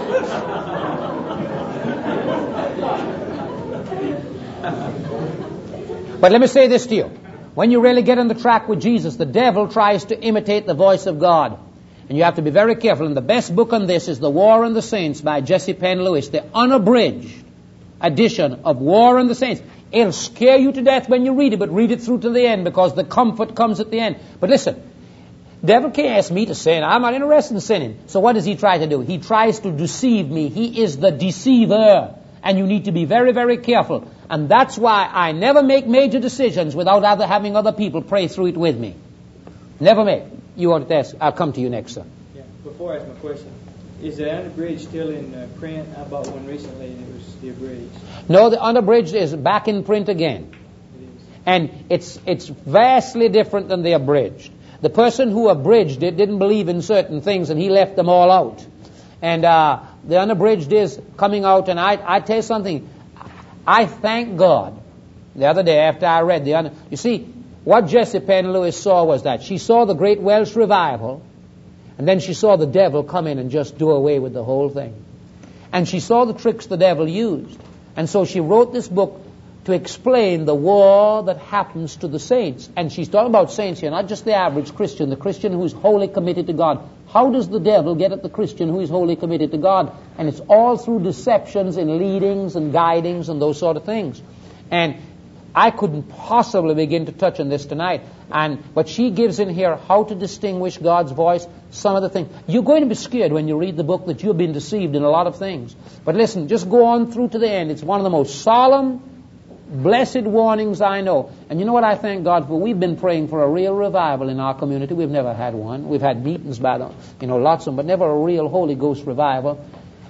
But let me say this to you. When you really get on the track with Jesus, the devil tries to imitate the voice of God. And you have to be very careful. And the best book on this is The War on the Saints by Jesse Penn Lewis, the unabridged edition of War on the Saints. It'll scare you to death when you read it, but read it through to the end because the comfort comes at the end. But listen, devil can't ask me to sin. I'm not interested in sinning. So what does he try to do? He tries to deceive me. He is the deceiver. And you need to be very, very careful. And that's why I never make major decisions without other, having other people pray through it with me. Never make. You want to ask? I'll come to you next, sir. Yeah. Before I ask my question, is the unabridged still in uh, print? I bought one recently and it was the abridged. No, the unabridged is back in print again. It is. And it's it's vastly different than the abridged. The person who abridged it didn't believe in certain things and he left them all out. And uh, the unabridged is coming out, and I, I tell you something, I thank God the other day after I read the un- you see, what Jesse Penn Lewis saw was that she saw the great Welsh revival, and then she saw the devil come in and just do away with the whole thing. And she saw the tricks the devil used. And so she wrote this book to explain the war that happens to the saints. And she's talking about saints here, not just the average Christian, the Christian who is wholly committed to God. How does the devil get at the Christian who is wholly committed to God? And it's all through deceptions and leadings and guidings and those sort of things. And I couldn't possibly begin to touch on this tonight. And but she gives in here how to distinguish God's voice, some of the things. You're going to be scared when you read the book that you've been deceived in a lot of things. But listen, just go on through to the end. It's one of the most solemn, blessed warnings I know. And you know what I thank God for? We've been praying for a real revival in our community. We've never had one. We've had meetings by the, you know, lots of them, but never a real Holy Ghost revival.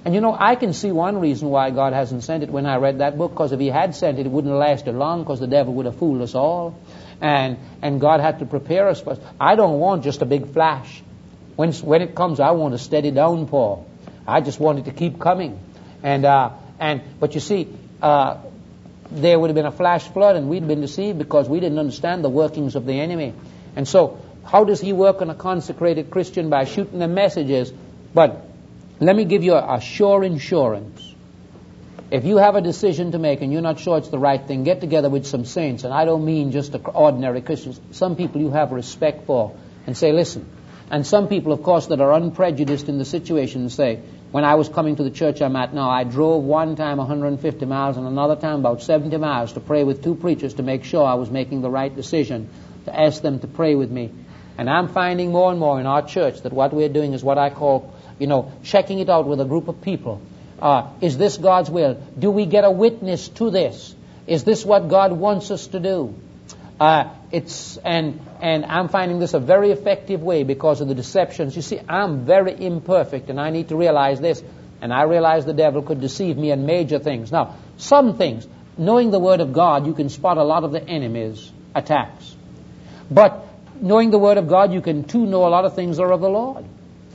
And you know, I can see one reason why God hasn't sent it when I read that book, because if He had sent it, it wouldn't have lasted long, because the devil would have fooled us all. And and God had to prepare us for. I don't want just a big flash. When when it comes, I want a steady downpour. I just want it to keep coming. And uh, and but you see, uh, there would have been a flash flood, and we'd been deceived because we didn't understand the workings of the enemy. And so, how does he work on a consecrated Christian? By shooting them messages. But let me give you a, a sure insurance. If you have a decision to make and you're not sure it's the right thing, get together with some saints. And I don't mean just ordinary Christians. Some people you have respect for, and say, listen. And some people, of course, that are unprejudiced in the situation say, when I was coming to the church I'm at now, I drove one time one hundred fifty miles and another time about seventy miles to pray with two preachers to make sure I was making the right decision, to ask them to pray with me. And I'm finding more and more in our church that what we're doing is what I call, you know, checking it out with a group of people. Uh, is this God's will? Do we get a witness to this? Is this what God wants us to do? Uh, it's and and I'm finding this a very effective way because of the deceptions. You see, I'm very imperfect, and I need to realize this. And I realize the devil could deceive me in major things. Now, some things, knowing the Word of God, you can spot a lot of the enemy's attacks. But knowing the Word of God, you can too know a lot of things are of the Lord.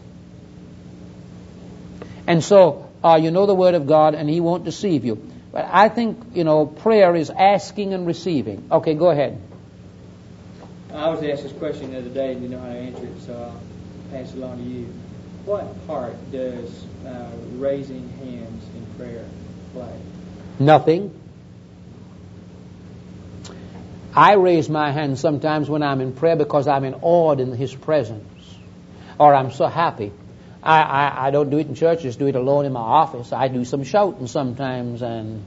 And so, uh, you know the Word of God, and He won't deceive you. But I think, you know, prayer is asking and receiving. Okay, go ahead. I was asked this question the other day and didn't know how to answer it, so I'll pass it along to you. What part does uh, raising hands in prayer play? Nothing. I raise my hand sometimes when I'm in prayer because I'm in awe in His presence, or I'm so happy. I, I, I don't do it in church, just do it alone in my office. I do some shouting sometimes, and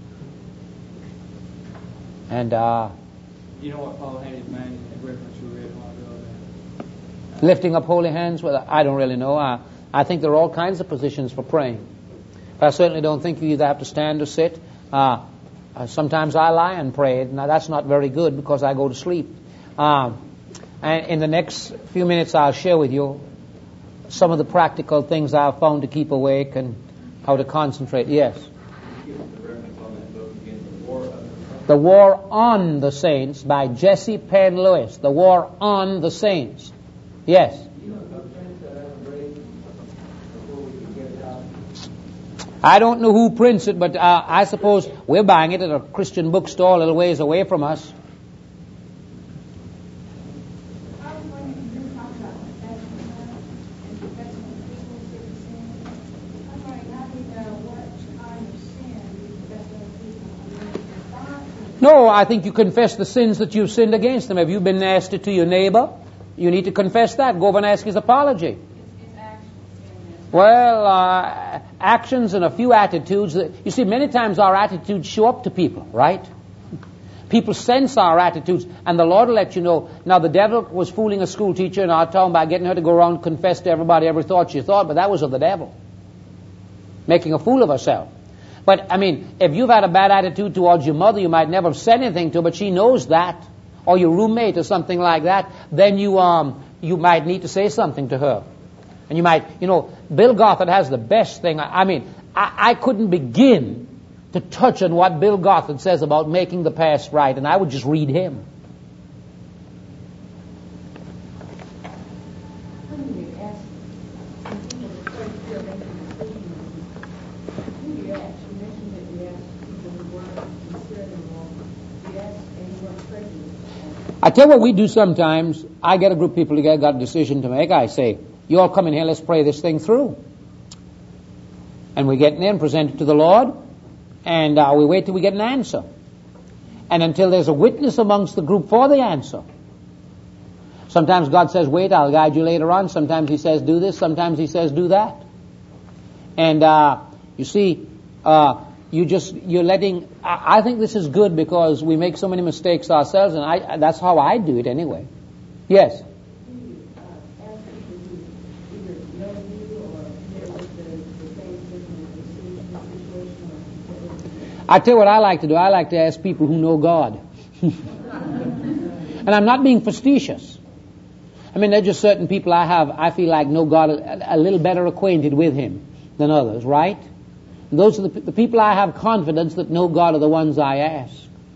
and uh, you know what Paul had in mind in reference to read while ago? Lifting up holy hands? Well, I don't really know. I, I think there are all kinds of positions for praying. But I certainly don't think you either have to stand or sit. Uh, uh, sometimes I lie and pray. Now, that's not very good because I go to sleep. Uh, and in the next few minutes, I'll share with you some of the practical things I've found to keep awake and how to concentrate. Yes? The War on the Saints by Jesse Penn Lewis. The War on the Saints. Yes? I don't know who prints it, but uh, I suppose we're buying it at a Christian bookstore a little ways away from us. No, I think you confess the sins that you've sinned against them. Have you been nasty to your neighbor? You need to confess that. Go over and ask his apology. Well, uh, actions and a few attitudes. You see, many times our attitudes show up to people, right? People sense our attitudes, and the Lord will let you know. Now, the devil was fooling a school teacher in our town by getting her to go around and confess to everybody every thought she thought, but that was of the devil, making a fool of herself. But, I mean, if you've had a bad attitude towards your mother, you might never have said anything to her, but she knows that, or your roommate or something like that, then you um you might need to say something to her. And you might, you know, Bill Gothard has the best thing. I, I mean, I, I couldn't begin to touch on what Bill Gothard says about making the past right, and I would just read him. I tell you what we do sometimes. I get a group of people together, got a decision to make. I say, you all come in here, let's pray this thing through. And we get in there and present it to the Lord, and uh, we wait till we get an answer. And until there's a witness amongst the group for the answer. Sometimes God says, wait, I'll guide you later on. Sometimes He says, do this. Sometimes He says, do that. And uh, you see, uh, you just, you're letting, I, I think this is good because we make so many mistakes ourselves, and I, that's how I do it anyway. Yes? I tell you what I like to do. I like to ask people who know God. And I'm not being facetious. I mean, there are just certain people I have, I feel like know God a, a little better acquainted with Him. than others, right? And those are the, the people I have confidence that know God are the ones I ask.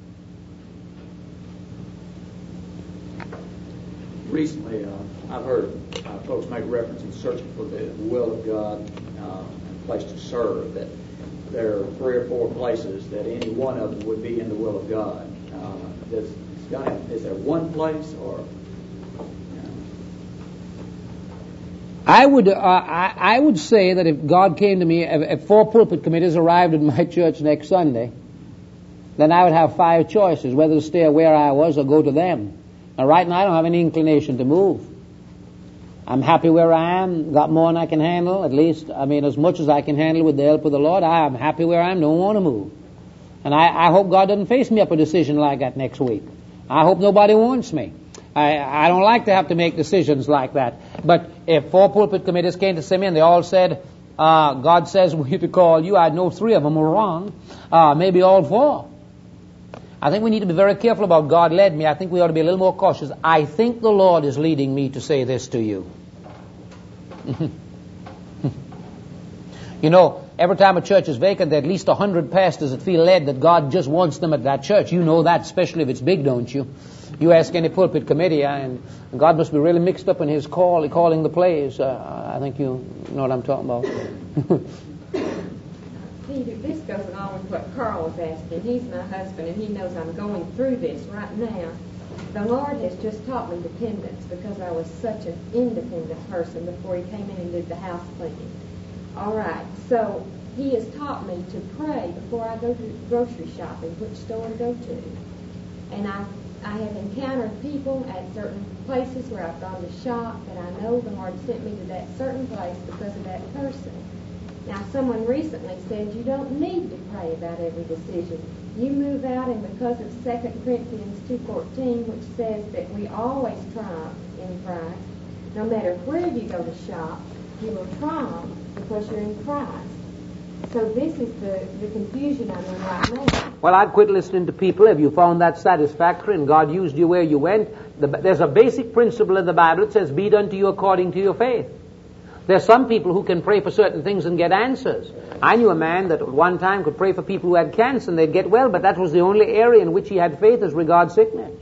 Recently, uh, I've heard uh, folks make reference in searching for the will of God uh, and place to serve, that there are three or four places that any one of them would be in the will of God. Uh, does, is there one place, or... I would uh, I, I would say that if God came to me, if, if four pulpit committees arrived at my church next Sunday, then I would have five choices, whether to stay where I was or go to them. Now, right now, I don't have any inclination to move. I'm happy where I am, got more than I can handle, at least, I mean, as much as I can handle with the help of the Lord. I am happy where I am, don't want to move. And I, I hope God doesn't face me up a decision like that next week. I hope nobody wants me. I, I don't like to have to make decisions like that. But if four pulpit committees came to see me and they all said, uh, God says we to call you, I know three of them were wrong, uh, maybe all four. I think we need to be very careful about God led me. I think we ought to be a little more cautious. I think the Lord is leading me to say this to you. You know, every time a church is vacant, there are at least a hundred pastors that feel led that God just wants them at that church. You know that, especially if it's big, don't you? You ask any pulpit committee, and God must be really mixed up in His call, calling the plays. Uh, I think you know what I'm talking about. Peter, this goes along with what Carl was asking. He's my husband, and he knows I'm going through this right now. The Lord has just taught me dependence because I was such an independent person before He came in and did the house cleaning. All right, so He has taught me to pray before I go to grocery shopping, which store to go to. And I I have encountered people at certain places where I've gone to shop that I know the Lord sent me to that certain place because of that person. Now, someone recently said you don't need to pray about every decision. You move out, and because of Second Corinthians two fourteen, which says that we always triumph in Christ, no matter where you go to shop, you will triumph because you're in Christ. So this is the, the confusion I'm in right now. Well, I'd quit listening to people if you found that satisfactory and God used you where you went. The, there's a basic principle in the Bible. It says, be done to you according to your faith. There's some people who can pray for certain things and get answers. I knew a man that at one time could pray for people who had cancer and they'd get well, but that was the only area in which he had faith as regards sickness.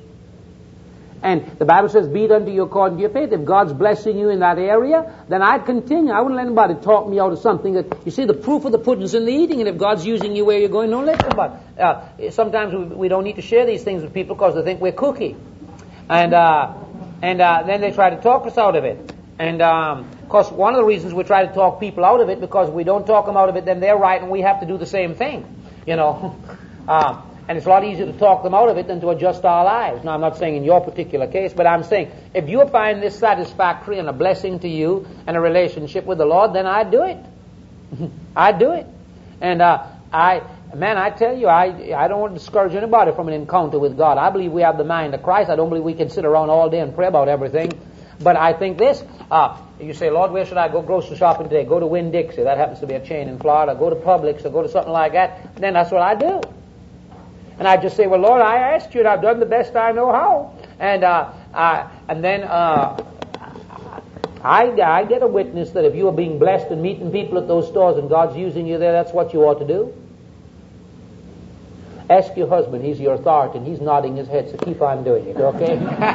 And the Bible says, be done to you according to your faith. If God's blessing you in that area, then I'd continue. I wouldn't let anybody talk me out of something that, you see, the proof of the pudding's in the eating, and if God's using you where you're going, don't let somebody. Uh, sometimes we, we don't need to share these things with people because they think we're kooky. And, uh, and, uh, then they try to talk us out of it. And, um, of course, one of the reasons we try to talk people out of it, because if we don't talk them out of it, then they're right and we have to do the same thing. You know? uh, And it's a lot easier to talk them out of it than to adjust our lives. Now, I'm not saying in your particular case, but I'm saying if you find this satisfactory and a blessing to you and a relationship with the Lord, then I'd do it. I'd do it. And uh, I, man, I tell you, I, I don't want to discourage anybody from an encounter with God. I believe we have the mind of Christ. I don't believe we can sit around all day and pray about everything. But I think this, uh, you say, Lord, where should I go grocery shopping today? Go to Winn-Dixie. That happens to be a chain in Florida. Go to Publix or go to something like that. Then that's what I do. And I just say, well, Lord, I asked you, and I've done the best I know how. And uh, I, and then uh, I, I get a witness that if you are being blessed and meeting people at those stores and God's using you there, that's what you ought to do. Ask your husband. He's your authority, and he's nodding his head, so keep on doing it, okay?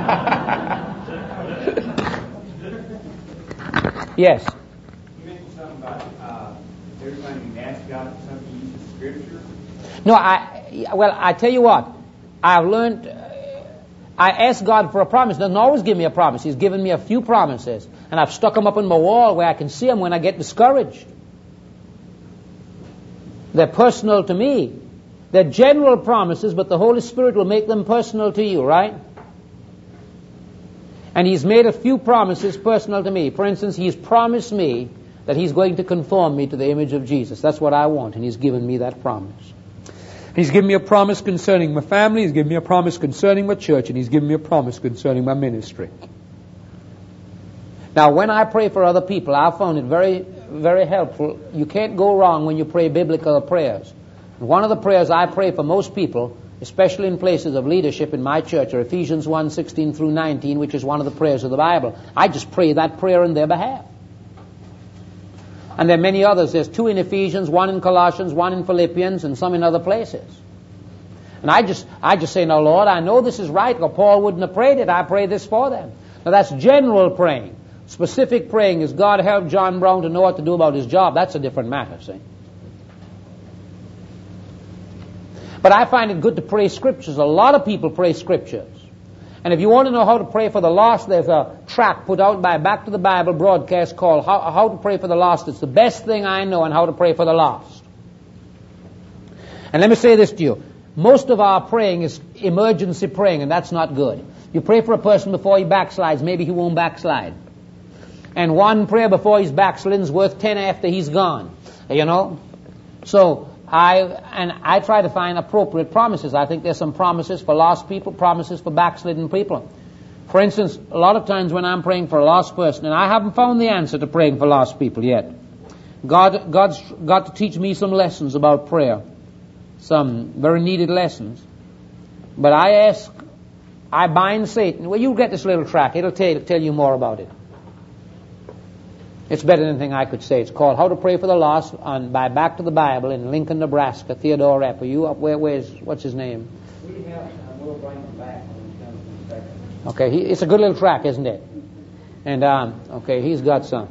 Yes? You mentioned something about uh, every time you ask God for something, you use Scripture. No, I, well, I tell you what, I've learned, uh, I ask God for a promise. He doesn't always give me a promise. He's given me a few promises, and I've stuck them up on my wall where I can see them when I get discouraged. They're personal to me. They're general promises, but the Holy Spirit will make them personal to you, right? And He's made a few promises personal to me. For instance, He's promised me that He's going to conform me to the image of Jesus. That's what I want, and He's given me that promise. He's given me a promise concerning my family, He's given me a promise concerning my church, and He's given me a promise concerning my ministry. Now, when I pray for other people, I found it very, very helpful. You can't go wrong when you pray biblical prayers. And one of the prayers I pray for most people, especially in places of leadership in my church, are Ephesians one, sixteen through nineteen, which is one of the prayers of the Bible. I just pray that prayer in their behalf. And there are many others. There's two in Ephesians, one in Colossians, one in Philippians, and some in other places. And I just I just say, now, Lord, I know this is right, or Paul wouldn't have prayed it. I pray this for them. Now, that's general praying. Specific praying is, God help John Brown to know what to do about his job. That's a different matter, see. But I find it good to pray scriptures. A lot of people pray scriptures. And if you want to know how to pray for the lost, there's a tract put out by Back to the Bible broadcast called How, how to Pray for the Lost. It's the best thing I know on how to pray for the lost. And let me say this to you. Most of our praying is emergency praying, and that's not good. You pray for a person before he backslides, maybe he won't backslide. And one prayer before he's backslidden is worth ten after he's gone. You know? So, I and I try to find appropriate promises. I think there's some promises for lost people, promises for backslidden people. For instance, a lot of times when I'm praying for a lost person, and I haven't found the answer to praying for lost people yet, God, God's got to teach me some lessons about prayer, some very needed lessons. But I ask, I bind Satan. Well, you get this little track. It'll tell, tell you more about it. It's better than anything I could say. It's called How to Pray for the Lost on by Back to the Bible in Lincoln, Nebraska. Theodore Rapp. Are you up? Where? Where's? What's his name? We have. We'll bring him back when he comes in a second. Okay, he, it's a good little track, isn't it? And um, okay, he's got some.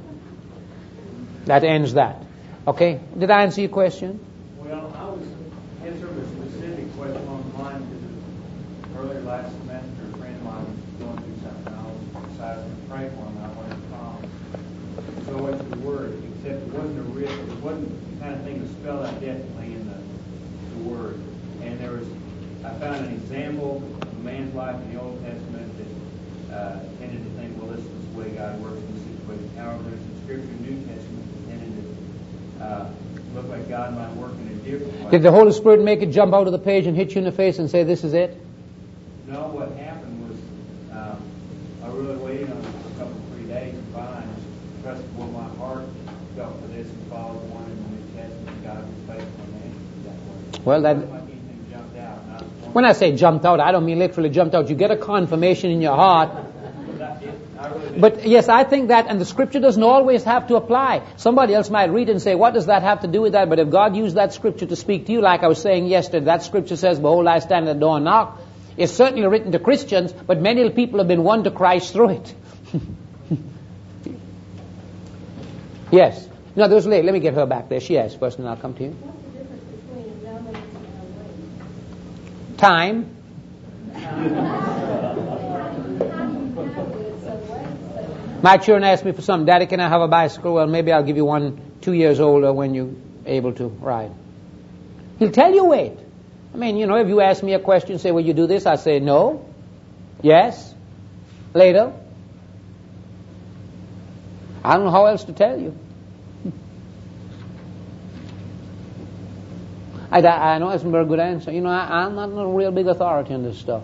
That ends that. Okay, did I answer your question? Well, I was answering a specific question on mine because earlier last semester, a friend of mine was going through something. I was decided to pray for him. I wanted to call him. So went to the Word, except it wasn't a real, it wasn't the kind of thing that was spelled out definitely in the, the Word. And there was, I found an example of a man's life in the Old Testament that uh, tended to think, well, this is the way God works in this situation. However, there's some scripture in the New Testament that tended to uh, look like God might work in a different way. Did the Holy Spirit make it jump out of the page and hit you in the face and say, this is it? No, what happened was um, I really waited on it for a couple, three days and finally trusted what my heart felt for this and followed the one in the New Testament. God was faithful and answered that way. Well, that, like anything jumped out. And I was when I say jumped out, I don't mean literally jumped out. You get a confirmation in your heart. That, it, I really did. But yes, I think that, and the scripture doesn't always have to apply. Somebody else might read and say, what does that have to do with that? But if God used that scripture to speak to you, like I was saying yesterday, that scripture says, behold, I stand at the door and knock. It's certainly written to Christians, but many people have been won to Christ through it. Yes. No, there was a lady. Let me get her back there. She asked first, and I'll come to you. What's the difference between knowing and knowing? Time. My children asked me for something. Daddy, can I have a bicycle? Well, maybe I'll give you one two years older when you're able to ride. He'll tell you wait. I mean, you know, if you ask me a question, say, will you do this? I say, no. Yes. Later. I don't know how else to tell you. I, I know that's a very good answer. You know, I, I'm not a real big authority on this stuff.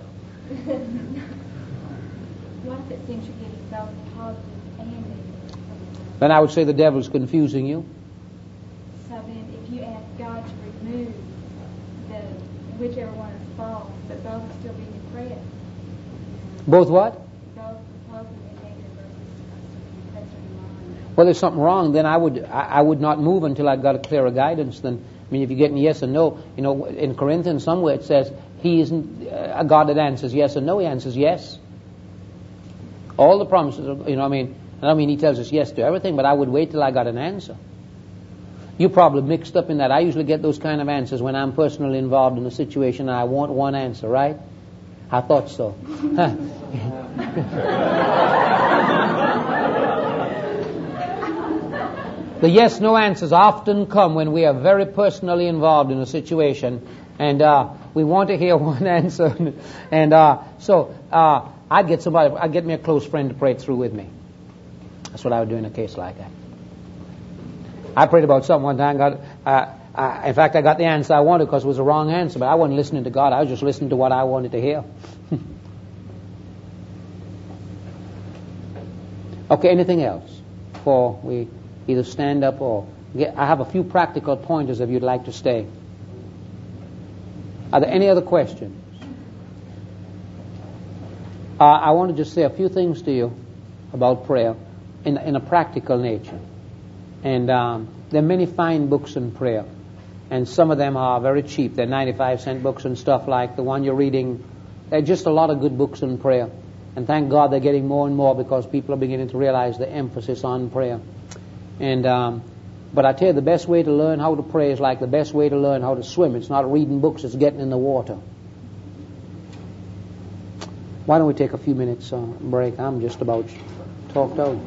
What if it seems you're getting both positive and negative? Then I would say the devil's confusing you. So then if you ask God to remove the whichever one is false, but both will still be depressed. Both what? Both positive and negative versus depressed in your mind. Well, there's something wrong. Then I would I, I would not move until I got a clearer guidance. Then I mean, if you're getting yes and no, you know, in Corinthians somewhere it says He isn't a God that answers yes and no. He answers yes. All the promises, are, you know, I mean, I don't mean He tells us yes to everything, but I would wait till I got an answer. You're probably mixed up in that. I usually get those kind of answers when I'm personally involved in a situation and I want one answer, right? I thought so. The yes-no answers often come when we are very personally involved in a situation, and uh, we want to hear one answer. And uh, so uh, I'd get somebody, I'd get me a close friend to pray it through with me. That's what I would do in a case like that. I prayed about something one time. Got, uh, I, in fact, I got the answer I wanted because it was a wrong answer, but I wasn't listening to God. I was just listening to what I wanted to hear. Okay, anything else before we either stand up or get, I have a few practical pointers if you'd like to stay. Are there any other questions? Uh, I want to just say a few things to you about prayer in, in a practical nature. And um, there are many fine books on prayer. And some of them are very cheap. They're ninety-five cent books and stuff like the one you're reading. There are just a lot of good books on prayer. And thank God they're getting more and more because people are beginning to realize the emphasis on prayer. And um, but I tell you, the best way to learn how to pray is like the best way to learn how to swim. It's not reading books, it's getting in the water. Why don't we take a few minutes uh, break? I'm just about talked out.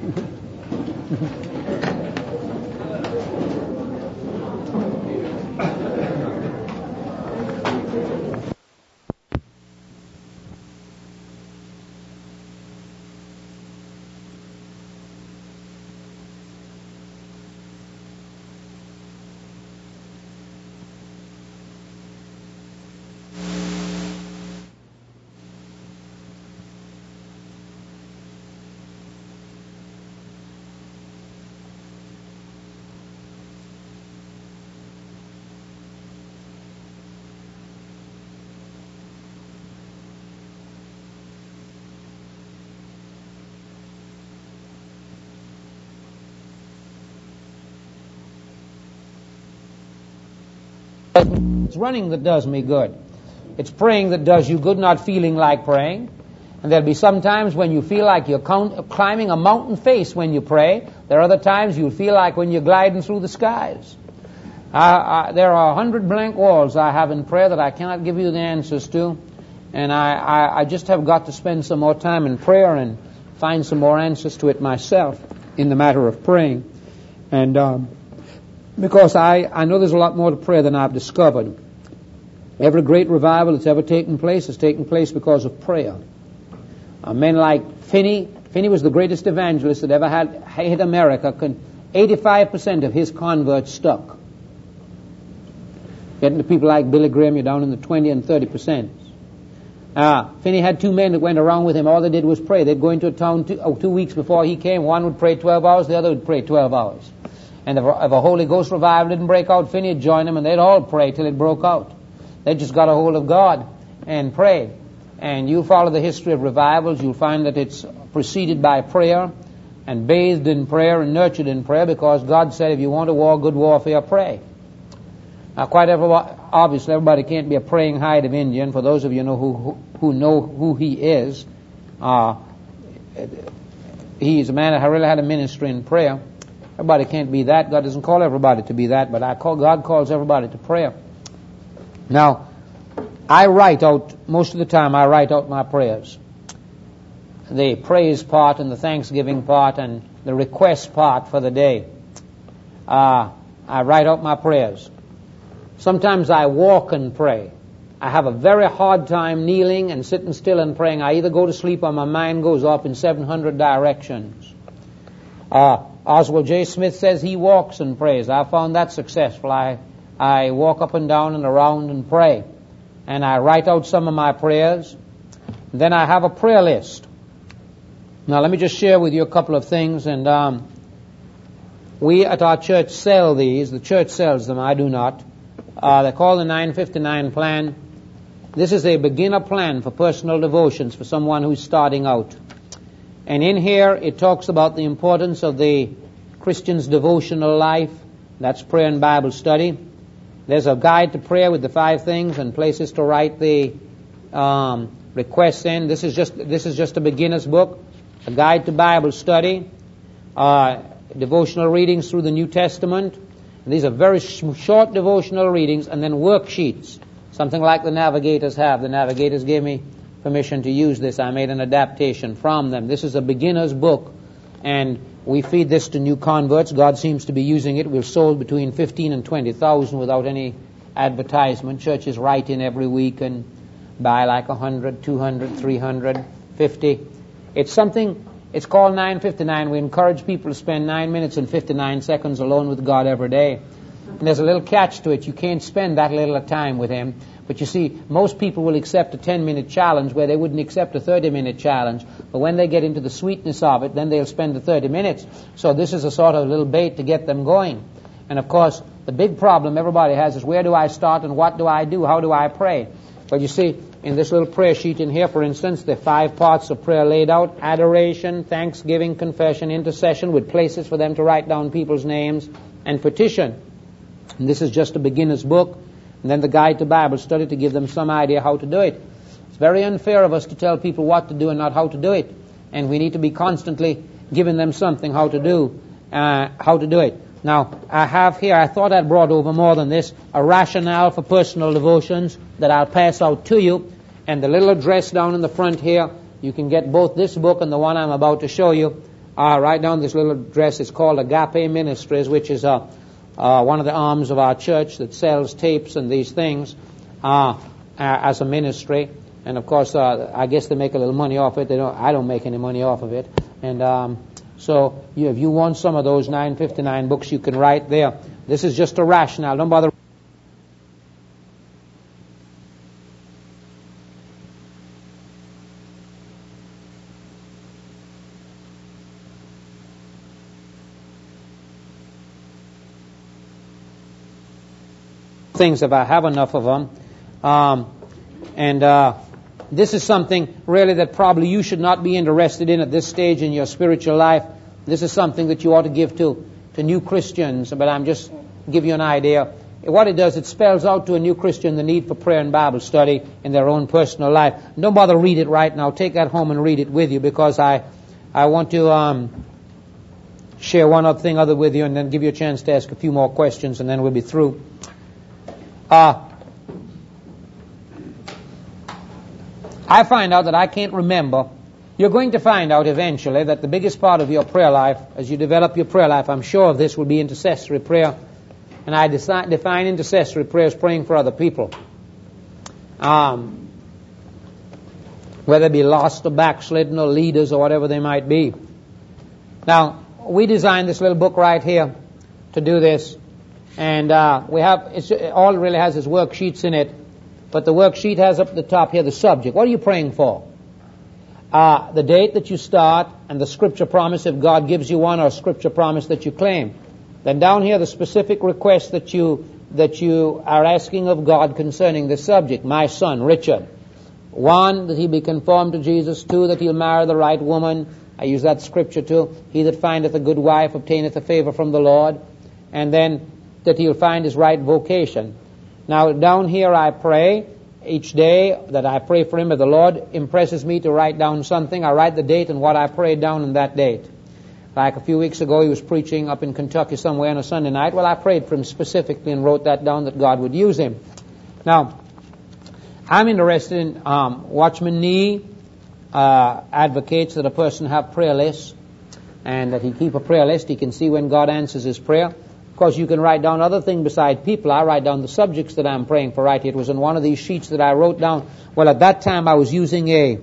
It's running that does me good. It's praying that does you good, not feeling like praying. And there'll be some times when you feel like you're count, climbing a mountain face when you pray. There are other times you'll feel like when you're gliding through the skies. Uh, uh, there are a hundred blank walls I have in prayer that I cannot give you the answers to. And I, I, I just have got to spend some more time in prayer and find some more answers to it myself in the matter of praying. And um, because I, I know there's a lot more to prayer than I've discovered. Every great revival that's ever taken place has taken place because of prayer. Uh, men like Finney, Finney was the greatest evangelist that ever had hit America. eighty-five percent of his converts stuck. Getting to people like Billy Graham, you're down in the twenty and thirty percent. Uh, Finney had two men that went around with him. All they did was pray. They'd go into a town two, oh, two weeks before he came. One would pray twelve hours, the other would pray twelve hours. And if a Holy Ghost revival didn't break out, Finney would join them, and they'd all pray till it broke out. They just got a hold of God and prayed. And you follow the history of revivals, you'll find that it's preceded by prayer and bathed in prayer and nurtured in prayer, because God said if you want to war good warfare, pray. Now, quite everybody, obviously, everybody can't be a praying hide of Indian. For those of you know who who, who know who he is, uh, he's a man that really had a ministry in prayer. Everybody can't be that. God doesn't call everybody to be that, but I call, God calls everybody to prayer. Now, I write out, most of the time I write out my prayers. The praise part and the thanksgiving part and the request part for the day. Uh, I write out my prayers. Sometimes I walk and pray. I have a very hard time kneeling and sitting still and praying. I either go to sleep or my mind goes off in seven hundred directions. Uh, Oswald J. Smith says he walks and prays. I found that successful. I, I walk up and down and around and pray. And I write out some of my prayers. Then I have a prayer list. Now let me just share with you a couple of things. And um, we at our church sell these. The church sells them. I do not. Uh, they're called the nine fifty-nine plan. This is a beginner plan for personal devotions for someone who's starting out. And in here it talks about the importance of the Christian's devotional life. That's prayer and Bible study. There's a guide to prayer with the five things and places to write the um, requests in. This is just this is just a beginner's book. A guide to Bible study. Uh, devotional readings through the New Testament. And these are very sh- short devotional readings, and then worksheets. Something like the Navigators have. The Navigators gave me permission to use this. I made an adaptation from them. This is a beginner's book, and we feed this to new converts. God seems to be using it. We've sold between fifteen and twenty thousand without any advertisement. Churches write in every week and buy like one hundred, two hundred, three hundred, fifty. It's something, it's called nine fifty-nine. We encourage people to spend nine minutes and fifty-nine seconds alone with God every day. And there's a little catch to it. You can't spend that little a time with Him. But you see, most people will accept a ten-minute challenge where they wouldn't accept a thirty-minute challenge. But when they get into the sweetness of it, then they'll spend the thirty minutes. So this is a sort of little bait to get them going. And of course, the big problem everybody has is where do I start and what do I do? How do I pray? But you see, in this little prayer sheet in here, for instance, the five parts of prayer laid out: adoration, thanksgiving, confession, intercession, with places for them to write down people's names, and petition. And this is just a beginner's book, and then the guide to Bible study to give them some idea how to do it. It's very unfair of us to tell people what to do and not how to do it, and we need to be constantly giving them something how to do, uh, how to do it. Now, I have here, I thought I'd brought over more than this, a rationale for personal devotions that I'll pass out to you. And the little address down in the front here, you can get both this book and the one I'm about to show you. Uh, right down this little address is called Agape Ministries, which is uh, uh, one of the arms of our church that sells tapes and these things uh, uh, as a ministry. And, of course, uh, I guess they make a little money off it. They don't, I don't make any money off of it. And um, so you, if you want some of those nine fifty-nine books, you can write there. This is just a rationale. Don't bother. Things if I have enough of them. Um, and uh, this is something really that probably you should not be interested in at this stage in your spiritual life. This is something that you ought to give to, to new Christians, but I'm just give you an idea. What it does, it spells out to a new Christian the need for prayer and Bible study in their own personal life. Don't bother read it right now. Take that home and read it with you, because I I want to um, share one other thing other with you and then give you a chance to ask a few more questions, and then we'll be through. Uh, I find out that I can't remember. You're going to find out eventually that the biggest part of your prayer life, as you develop your prayer life, I'm sure of this, will be intercessory prayer. And I deci- define intercessory prayer as praying for other people. Um, whether it be lost or backslidden or leaders or whatever they might be. Now, we designed this little book right here to do this. And uh, we have, it's, all it really has is worksheets in it. But the worksheet has up at the top here the subject. What are you praying for? Uh, the date that you start and the scripture promise, if God gives you one, or a scripture promise that you claim. Then down here the specific request that you that you are asking of God concerning the subject. My son, Richard. One, that he be conformed to Jesus. Two, that he'll marry the right woman. I use that scripture too. He that findeth a good wife obtaineth a favor from the Lord. And then that he'll find his right vocation. Now down here I pray each day that I pray for him. If the Lord impresses me to write down something, I write the date and what I prayed down on that date. Like a few weeks ago, he was preaching up in Kentucky somewhere on a Sunday night. Well, I prayed for him specifically and wrote that down that God would use him. Now, I'm interested in um, Watchman Nee uh, advocates that a person have prayer lists and that he keep a prayer list. He can see when God answers his prayer. Of course, you can write down other things beside people. I write down the subjects that I'm praying for right here. It was in one of these sheets that I wrote down. Well, at that time, I was using a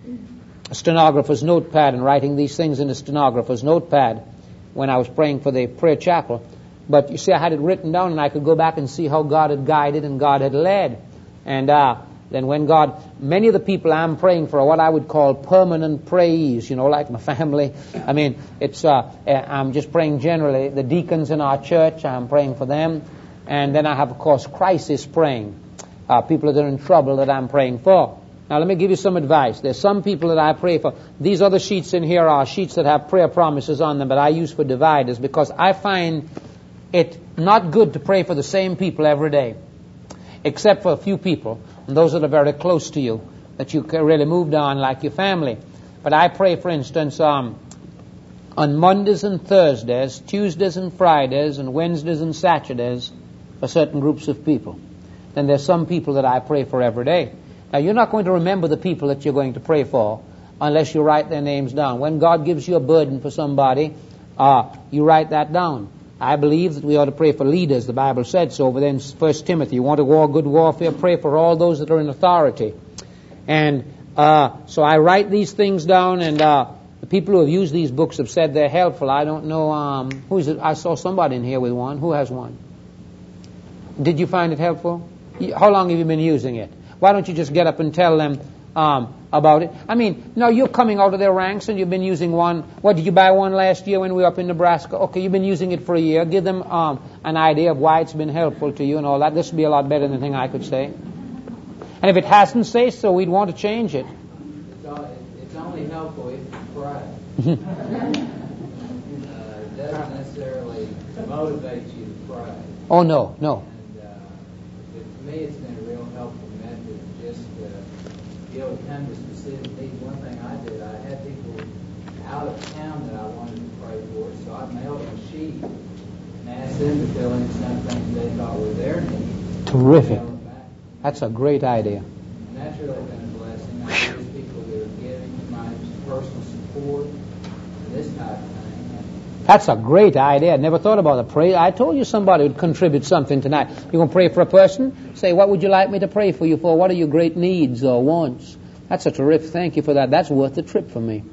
a stenographer's notepad and writing these things in a stenographer's notepad when I was praying for the prayer chapel. But you see, I had it written down and I could go back and see how God had guided and God had led. And uh, then when God, many of the people I'm praying for are what I would call permanent prayees, you know, like my family. I mean, it's uh, I'm just praying generally. The deacons in our church, I'm praying for them. And then I have, of course, crisis praying. Uh, people that are in trouble that I'm praying for. Now, let me give you some advice. There's some people that I pray for. These other sheets in here are sheets that have prayer promises on them, but I use for dividers because I find it not good to pray for the same people every day, except for a few people, and those that are very close to you, that you can really moved on, like your family. But I pray, for instance, um, on Mondays and Thursdays, Tuesdays and Fridays, and Wednesdays and Saturdays for certain groups of people. Then there's some people that I pray for every day. Now, you're not going to remember the people that you're going to pray for unless you write their names down. When God gives you a burden for somebody, uh, you write that down. I believe that we ought to pray for leaders. The Bible said so. But then First Timothy, you want to war good warfare, pray for all those that are in authority. And uh, so I write these things down, and uh, the people who have used these books have said they're helpful. I don't know um, who is it. I saw somebody in here with one. Who has one? Did you find it helpful? How long have you been using it? Why don't you just get up and tell them um, about it? I mean, no, you're coming out of their ranks and you've been using one. What, did you buy one last year when we were up in Nebraska? Okay, you've been using it for a year. Give them um, an idea of why it's been helpful to you and all that. This would be a lot better than anything I could say. And if it hasn't, say so. We'd want to change it. It's, all, it's only helpful if you pray. uh, it doesn't necessarily motivate you to pray. Oh, no, no. And uh, but to me, it's been a real helpful method just to be able to come to specific needs. One thing I did, I had people out of town that I wanted to pray for, so I mailed them a sheet and asked them to fill in some things they thought were their needs. Terrific. That's a great idea. And that's really been a blessing. I know there's people that are giving my personal support and this type of thing. That's a great idea. I never thought about it. Pray. I told you somebody would contribute something tonight. You're going to pray for a person? Say, what would you like me to pray for you for? What are your great needs or wants? That's a terrific. Thank you for that. That's worth the trip for me.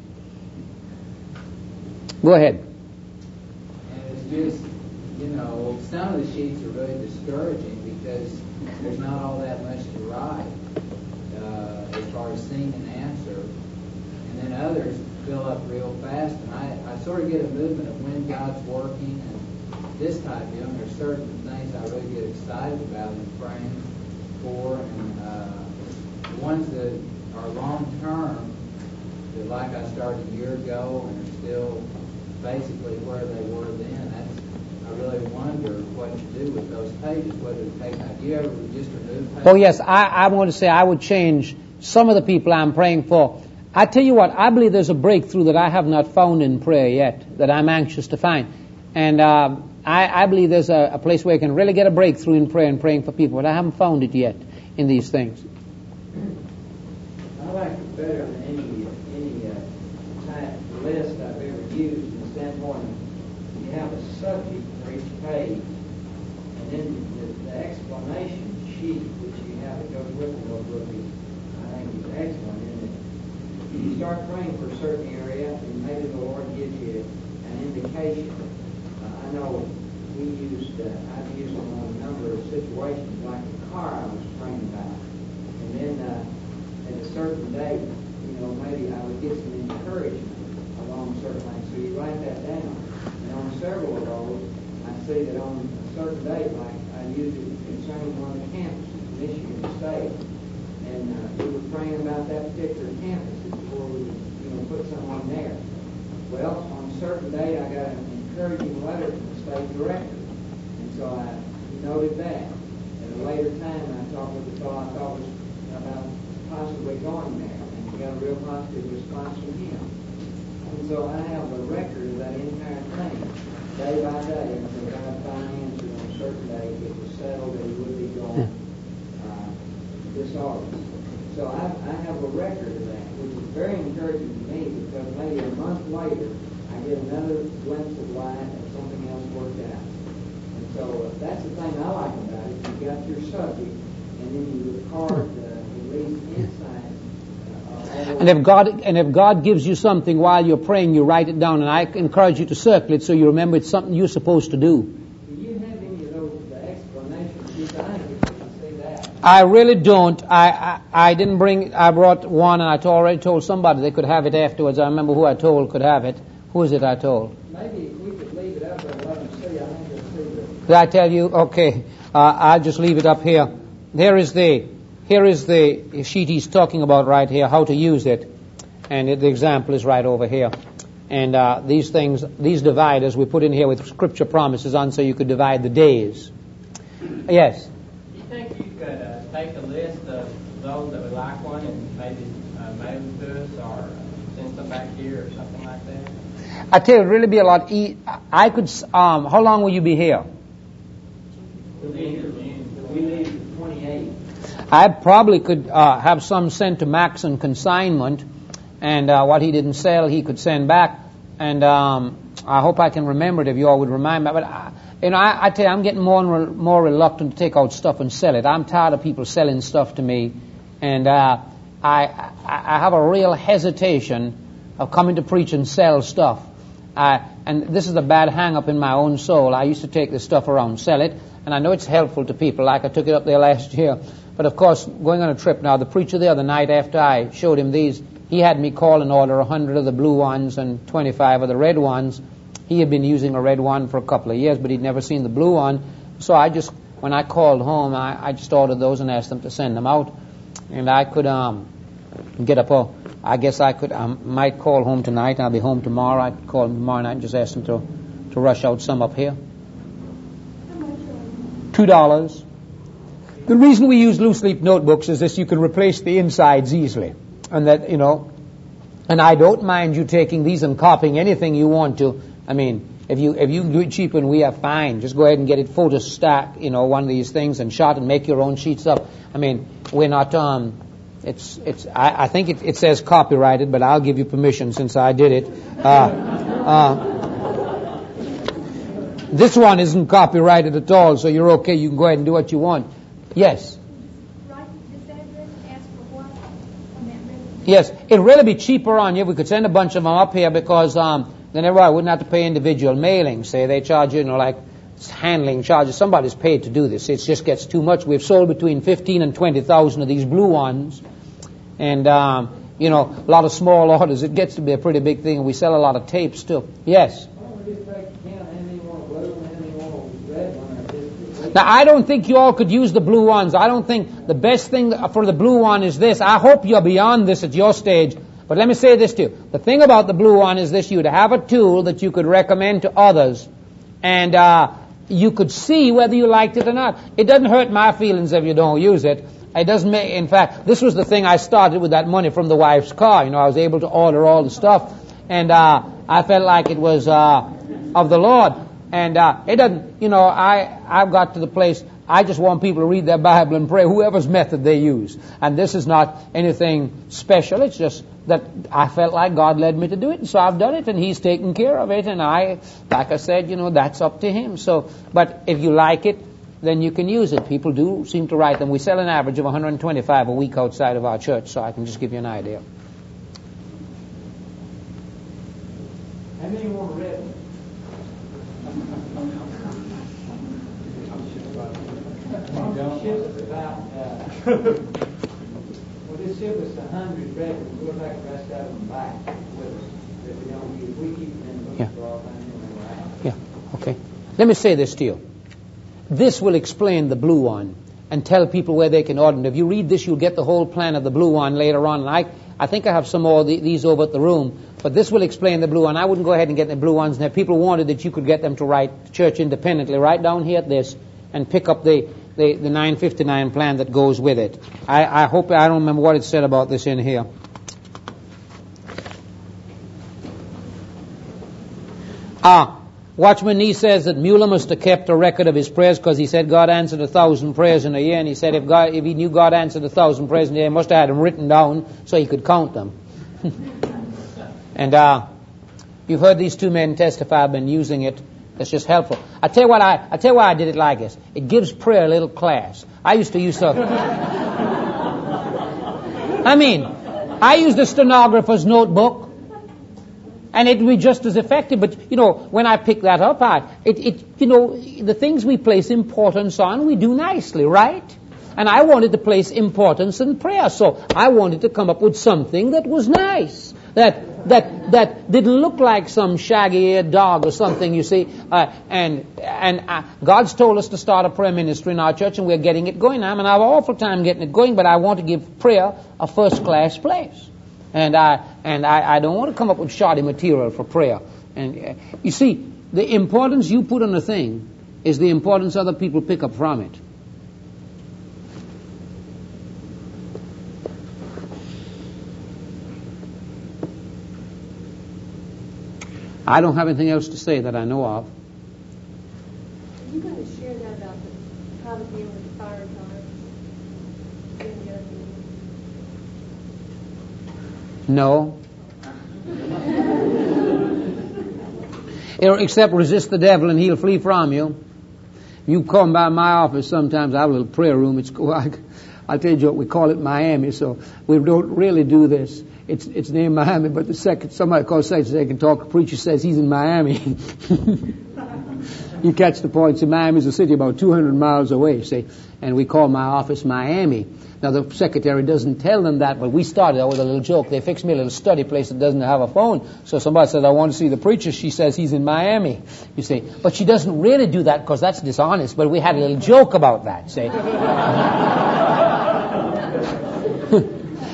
Go ahead. And it's just, you know, some of the sheets are really discouraging because there's not all that much to write uh, as far as seeing an answer. And then others fill up real fast. And I, I sort of get a movement of when God's working and this type of thing. There's certain things I really get excited about and praying for. And uh, the ones that are long-term, that like I started a year ago and are still basically where they were then, that's, I really wonder what to do with those pages, whether to take out. Do you ever just remove pages? Oh, yes. I, I want to say I would change some of the people I'm praying for. I tell you what, I believe there's a breakthrough that I have not found in prayer yet, that I'm anxious to find. And uh, I, I believe there's a, a place where you can really get a breakthrough in prayer and praying for people, but I haven't found it yet in these things. I like it better than any, any uh, type list I've ever used in the standpoint of you have a subject for each page, and then the, the explanation sheet which you have that goes with the notebook is, I think, is excellent. And if you start praying for a certain area, and maybe the Lord gives you an indication. Uh, I know we used, uh, I've used them on a number of situations, like the car I was praying about, and then uh, at a certain date, you know, maybe I would get some encouragement along certain things. So you write that down. And on several of those, I see that on a certain date, like I used it concerning one of the campuses in Michigan State, and uh, we were praying about that particular campus before we would, you know, put someone there. Well, on a certain date, I got an encouraging letter from the state director, and so I noted that. At a later time, I talked with the fellow I thought was about possibly going there, and got a real positive response from him. And so I have a record of that entire thing, day by day, until God finally answered on a certain day. It was settled that he would be going uh, this August. So I, I have a record of that, which is very encouraging to me, because maybe a month later, I get another glimpse of light and something else worked out. And so uh, that's the thing I like about it. You've got your subject, and then you record uh, at least insight. Uh, and if God and if God gives you something while you're praying, you write it down. And I encourage you to circle it so you remember it's something you're supposed to do. Do you have any of those the explanations? You can see that. I really don't. I, I I didn't bring. I brought one, and I t- already told somebody they could have it afterwards. I remember who I told could have it. Who is it I told? Maybe if we could leave it up and let them see, I think they'll see it. Did I tell you? Okay. Uh, I'll just leave it up here. Here is the here is the sheet he's talking about right here, how to use it. And it, the example is right over here. And uh, these things, these dividers we put in here with scripture promises on so you could divide the days. Yes? Do you think you could uh, take a list of those that would like one and maybe uh, mail them to us or send some back here or something like that? I tell you, it would really be a lot e- I could, um, how long will you be here? We leave the twenty-eighth. I probably could uh, have some sent to Max on consignment, and uh, what he didn't sell, he could send back. And um, I hope I can remember it if you all would remind me. But I, you know, I, I tell you, I'm getting more and re- more reluctant to take out stuff and sell it. I'm tired of people selling stuff to me, and uh, I, I I have a real hesitation of coming to preach and sell stuff. I, and this is a bad hang-up in my own soul. I used to take this stuff around, sell it, and I know it's helpful to people, like I took it up there last year. But, of course, going on a trip now, the preacher there the night after I showed him these, he had me call and order one hundred of the blue ones and twenty-five of the red ones. He had been using a red one for a couple of years, but he'd never seen the blue one. So I just, when I called home, I, I just ordered those and asked them to send them out. and I could um, get up. Oh, I guess I could. I might call home tonight. I'll be home tomorrow. I could call him tomorrow night and just ask him to to rush out some up here. Two dollars. The reason we use loose leaf notebooks is this: you can replace the insides easily, and that you know. And I don't mind you taking these and copying anything you want to. I mean, if you if you do it cheap and we are fine, just go ahead and get it photostat, you know, one of these things and shot and make your own sheets up. I mean, we're not. Um, it's it's. I, I think it, it says copyrighted, but I'll give you permission since I did it. Uh, uh, this one isn't copyrighted at all, so you're okay. You can go ahead and do what you want. Yes. Yes, it'd really be cheaper on you. We could send a bunch of them up here because um, then everybody wouldn't have to pay individual mailing. Say they charge you, you know, like handling charges. Somebody's paid to do this. It just gets too much. We've sold between fifteen and twenty thousand of these blue ones, and um, you know, a lot of small orders. It gets to be a pretty big thing. And we sell a lot of tapes too. Yes. Now, I don't think you all could use the blue ones. I don't think the best thing for the blue one is this. I hope you're beyond this at your stage. But let me say this to you. The thing about the blue one is this. You'd have a tool that you could recommend to others. And uh, you could see whether you liked it or not. It doesn't hurt my feelings if you don't use it. It doesn't make, in fact, this was the thing I started with that money from the wife's car. You know, I was able to order all the stuff. And uh, I felt like it was uh, of the Lord. And uh, it doesn't, you know, I, I've got to the place, I just want people to read their Bible and pray, whoever's method they use. And this is not anything special. It's just that I felt like God led me to do it. And so I've done it, and He's taken care of it. And I, like I said, you know, that's up to Him. So, but if you like it, then you can use it. People do seem to write them. We sell an average of one hundred twenty-five a week outside of our church, so I can just give you an idea. How many more red ones? Ships about, uh, well, this ship was a hundred records. We'll take the rest of them back with us that we don't use. We keep them in books Yeah. for all time when we're out. Yeah, okay. Let me say this to you. This will explain the blue one and tell people where they can order it. If you read this, you'll get the whole plan of the blue one later on. And I, I think I have some more of the, these over at the room. But this will explain the blue one. I wouldn't go ahead and get the blue ones. And if people wanted that, you could get them to write church independently, right down here at this, and pick up the, the, the nine fifty-nine plan that goes with it. I, I hope, I don't remember what it said about this in here. Ah, Watchman Nee says that Mueller must have kept a record of his prayers because he said God answered a thousand prayers in a year, and he said if God, if he knew God answered a thousand prayers in a year, he must have had them written down so he could count them. And uh, you've heard these two men testify. I've been using it. It's just helpful. I tell you what, I I tell you why I did it like this. It gives prayer a little class. I used to use to. I mean, I used a stenographer's notebook. And it would be just as effective. But, you know, when I pick that up, I, it, it, you know, the things we place importance on, we do nicely, right? And I wanted to place importance in prayer. So I wanted to come up with something that was nice. That, that, that didn't look like some shaggy-eared dog or something, you see. Uh, and, and uh, God's told us to start a prayer ministry in our church, and we're getting it going. I'm going to have an awful time getting it going, but I want to give prayer a first-class place. And I and I, I don't want to come up with shoddy material for prayer. And uh, you see, the importance you put on a thing is the importance other people pick up from it. I don't have anything else to say that I know of. Are you going to share that about the, how to deal with fire times? No. Except resist the devil and he'll flee from you. You come by my office sometimes. I have a little prayer room. It's I'll tell you what, we call it Miami, so we don't really do this. It's it's named Miami, but the second somebody calls say they can talk, the preacher says he's in Miami. You catch the point. See, Miami's a city about two hundred miles away, see, and we call my office Miami. Now, the secretary doesn't tell them that, but we started out with a little joke. They fixed me a little study place that doesn't have a phone. So somebody says, I want to see the preacher. She says he's in Miami, you see. But she doesn't really do that because that's dishonest. But we had a little joke about that, see.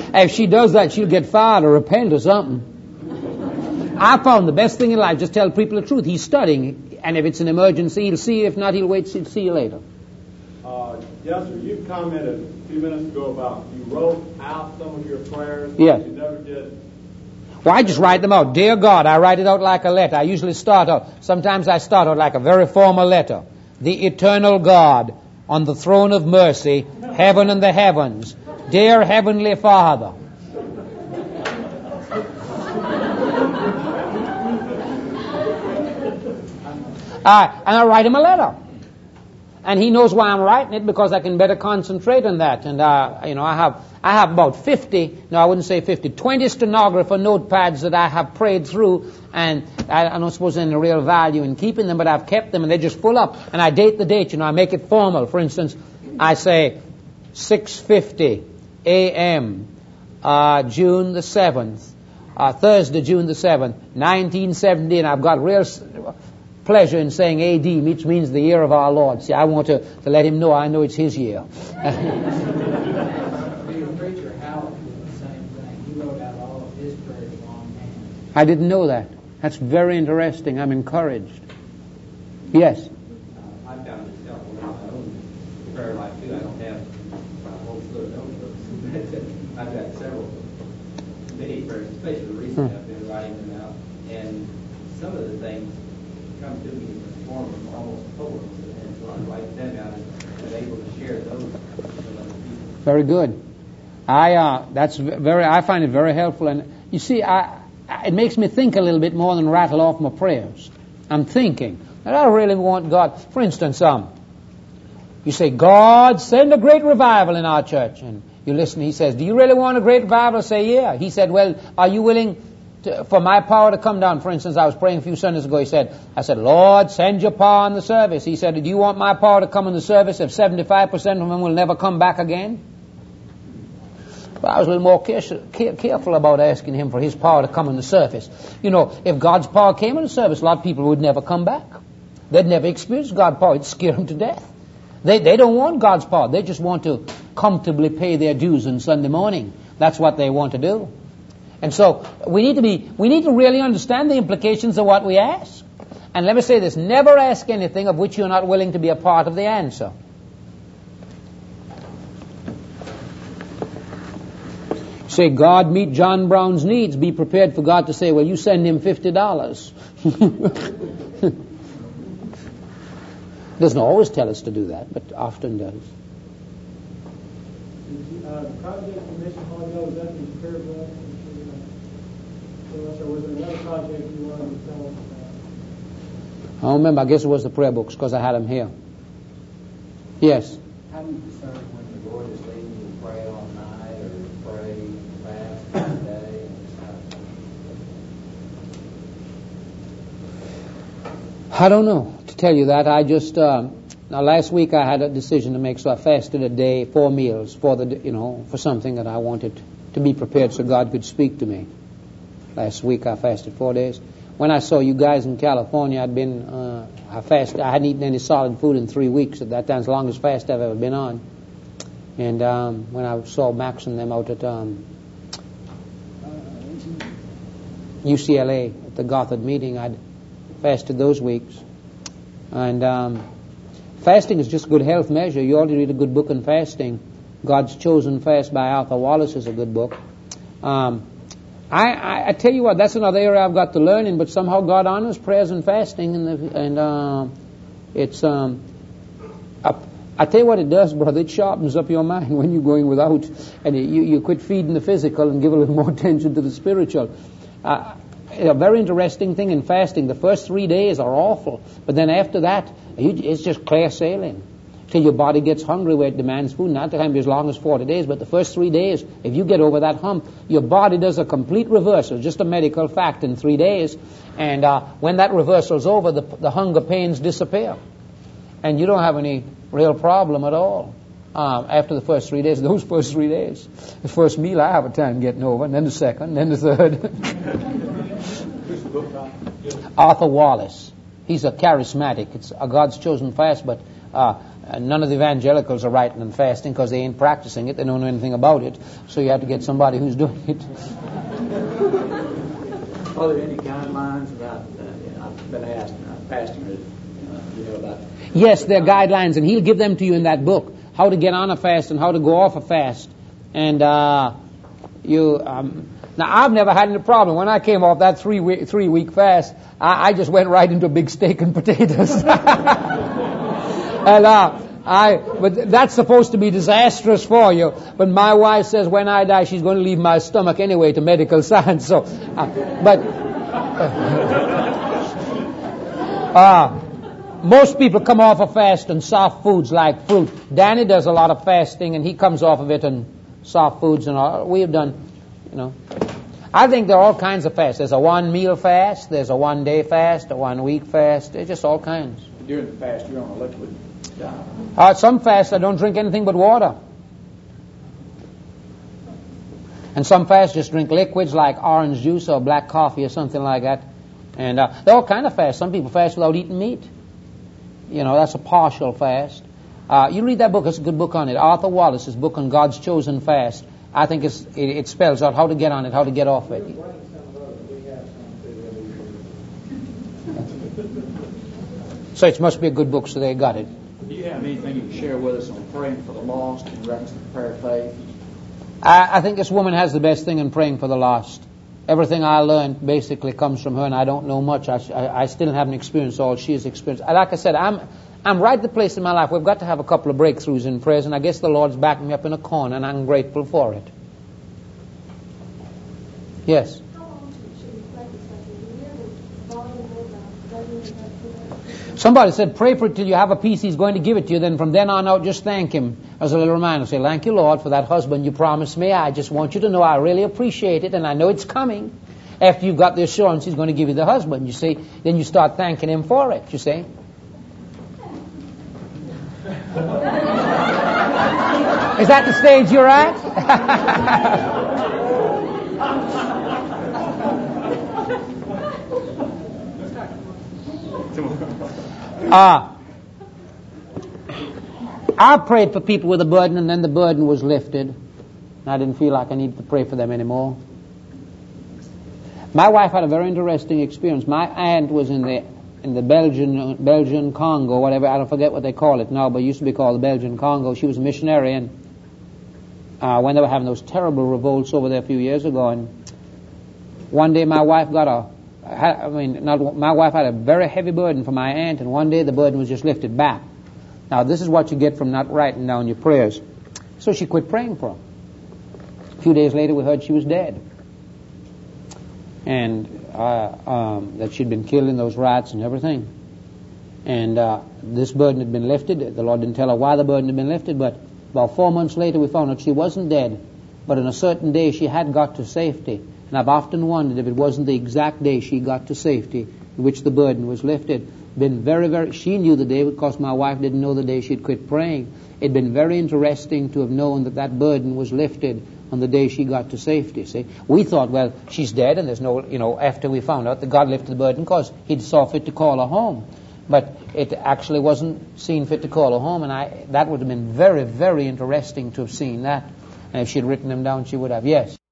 If she does that, she'll get fired or repent or something. I found the best thing in life, just tell people the truth. He's studying, and if it's an emergency, he'll see you. If not, he'll wait to see you later. Uh, yes, sir. You commented a few minutes ago about you wrote out some of your prayers. Yes. You never did. Well, I just write them out. Dear God, I write it out like a letter. I usually start out. Sometimes I start out like a very formal letter. The eternal God, on the throne of mercy, heaven and the heavens. Dear Heavenly Father. Uh, and I write him a letter. And he knows why I'm writing it, because I can better concentrate on that. And, uh, you know, I have I have about fifty, no, I wouldn't say fifty, twenty stenographer notepads that I have prayed through. And I, I don't suppose there's any real value in keeping them, but I've kept them, and they're just full up. And I date the date, you know, I make it formal. For instance, I say six fifty a.m., uh, June the seventh, uh, Thursday, June the seventh, nineteen seventy, and I've got real pleasure in saying A D, which means the year of our Lord. See, I want to, to let him know I know it's his year. The preacher Howard did the same thing. He wrote out all of his prayers longhand. I didn't know that. That's very interesting. I'm encouraged. Yes? Uh, I found myself in my own prayer life too. I don't have a whole slew of notebooks. I've got several many prayers, especially recently. I've been writing them out, and some of the things come to me in the form of almost poems, and so I write them out and I'm able to share those with other people. Very good. I uh, that's very. I find it very helpful, and you see, I, I it makes me think a little bit more than rattle off my prayers. I'm thinking, and I really want God. For instance, um, you say, God, send a great revival in our church, and you listen. He says, do you really want a great revival? I say, yeah. He said, well, are you willing to, for my power to come down? For instance, I was praying a few Sundays ago. He said, I said, Lord, send your power in the service. He said, do you want my power to come in the service if seventy-five percent of them will never come back again? But I was a little more care- careful about asking him for his power to come in the service. You know, if God's power came in the service, a lot of people would never come back. They'd never experience God's power. It'd scare them to death. They, they don't want God's power. They just want to comfortably pay their dues on Sunday morning. That's what they want to do. And so we need to be, we need to really understand the implications of what we ask. And let me say this, never ask anything of which you're not willing to be a part of the answer. Say, God, meet John Brown's needs. Be prepared for God to say, well, you send him fifty dollars. Doesn't always tell us to do that, but often does. Uh, project commission hall, was that in prayer book? Or was there another project you wanted to tell us about? I don't remember. I guess it was the prayer books because I had them here. Yes? How do you discern when the Lord is leading you to pray all night or pray fast all day? I don't know. To tell you that, I just uh, now last week I had a decision to make, so I fasted a day, four meals for the you know for something that I wanted to be prepared so God could speak to me. Last week I fasted four days. When I saw you guys in California, I'd been uh, I fasted. I hadn't eaten any solid food in three weeks at that time. It's the longest fast I've ever been on. And um, when I saw Max and them out at um, U C L A at the Gothard meeting, I'd fasted those weeks. And um, fasting is just a good health measure. You ought to read a good book on fasting. God's Chosen Fast by Arthur Wallace is a good book. Um, I, I, I tell you what, that's another area I've got to learn in, but somehow God honors prayers and fasting, and the, and uh, it's um, I, I tell you what it does, brother. It sharpens up your mind when you're going without, and you you quit feeding the physical and give a little more attention to the spiritual. Uh, a very interesting thing in fasting. The first three days are awful, but then after that, you, it's just clear sailing. Till your body gets hungry where it demands food. Not to be as long as forty days, but the first three days, if you get over that hump, your body does a complete reversal, just a medical fact in three days. And uh, when that reversal's over, the, the hunger pains disappear. And you don't have any real problem at all uh, after the first three days. Those first three days. The first meal I have a time getting over, and then the second, then the third. Arthur Wallace. He's a charismatic. It's a God's Chosen Fast, but uh, uh, none of the evangelicals are writing and fasting because they ain't practicing it. They don't know anything about it. So you have to get somebody who's doing it. Are there any guidelines about, uh, you know, I've been asked, uh, fasting, uh, you know, about... Yes, there are guidelines, and he'll give them to you in that book, how to get on a fast and how to go off a fast. And uh, you... Um, now, I've never had any problem. When I came off that three-week three week fast, I, I just went right into a big steak and potatoes. and uh, I, but that's supposed to be disastrous for you. But my wife says when I die, she's going to leave my stomach anyway to medical science. So, uh, but uh, most people come off a fast on soft foods like fruit. Danny does a lot of fasting, and he comes off of it on soft foods and all. We have done, you know. I think there are all kinds of fasts. There's a one-meal fast. There's a one-day fast, a one-week fast. There's just all kinds. During the fast, you're on a liquid diet. Uh, some fasts, I don't drink anything but water. And some fasts just drink liquids like orange juice or black coffee or something like that. And uh, there are all kinds of fasts. Some people fast without eating meat. You know, that's a partial fast. Uh, you read that book. It's a good book on it. Arthur Wallace's book on God's Chosen Fast. I think it's, it, it spells out how to get on it, how to get off it. So it must be a good book, so they got it. Do you have anything you can share with us on praying for the lost in reference to the prayer of faith? I, I think this woman has the best thing in praying for the lost. Everything I learned basically comes from her, and I don't know much. I, I, I still haven't experienced all she has experienced. Like I said, I'm I'm right at the place in my life. We've got to have a couple of breakthroughs in prayers, and I guess the Lord's backing me up in a corner, and I'm grateful for it. Yes? How long should we practice like a year? Somebody said, pray for it till you have a peace He's going to give it to you. Then from then on out, just thank Him as a little reminder. Say, thank you, Lord, for that husband you promised me. I just want you to know I really appreciate it, and I know it's coming. After you've got the assurance He's going to give you the husband, you see, then you start thanking Him for it, you see. Is that the stage you're at? uh, I prayed for people with a burden, and then the burden was lifted. I didn't feel like I needed to pray for them anymore. My wife had a very interesting experience. My aunt was in the in the Belgian Belgian Congo, whatever, I don't forget what they call it now, but it used to be called the Belgian Congo. She was a missionary, and uh, when they were having those terrible revolts over there a few years ago, and one day my wife got a, I mean, not my wife had a very heavy burden for my aunt, and one day the burden was just lifted back. Now this is what you get from not writing down your prayers. So she quit praying for him. A few days later we heard she was dead. And uh, um, that she'd been killed in those riots and everything. And uh, this burden had been lifted. The Lord didn't tell her why the burden had been lifted, but about four months later we found out she wasn't dead, but on a certain day she had got to safety. And I've often wondered if it wasn't the exact day she got to safety in which the burden was lifted. Been very, very. She knew the day because my wife didn't know the day she'd quit praying. It'd been very interesting to have known that that burden was lifted on the day she got to safety. See, we thought, well, she's dead, and there's no, you know. After we found out that God lifted the burden, because He'd saw fit to call her home, but it actually wasn't seen fit to call her home, and I that would have been very, very interesting to have seen that. And if she'd written them down, she would have. Yes.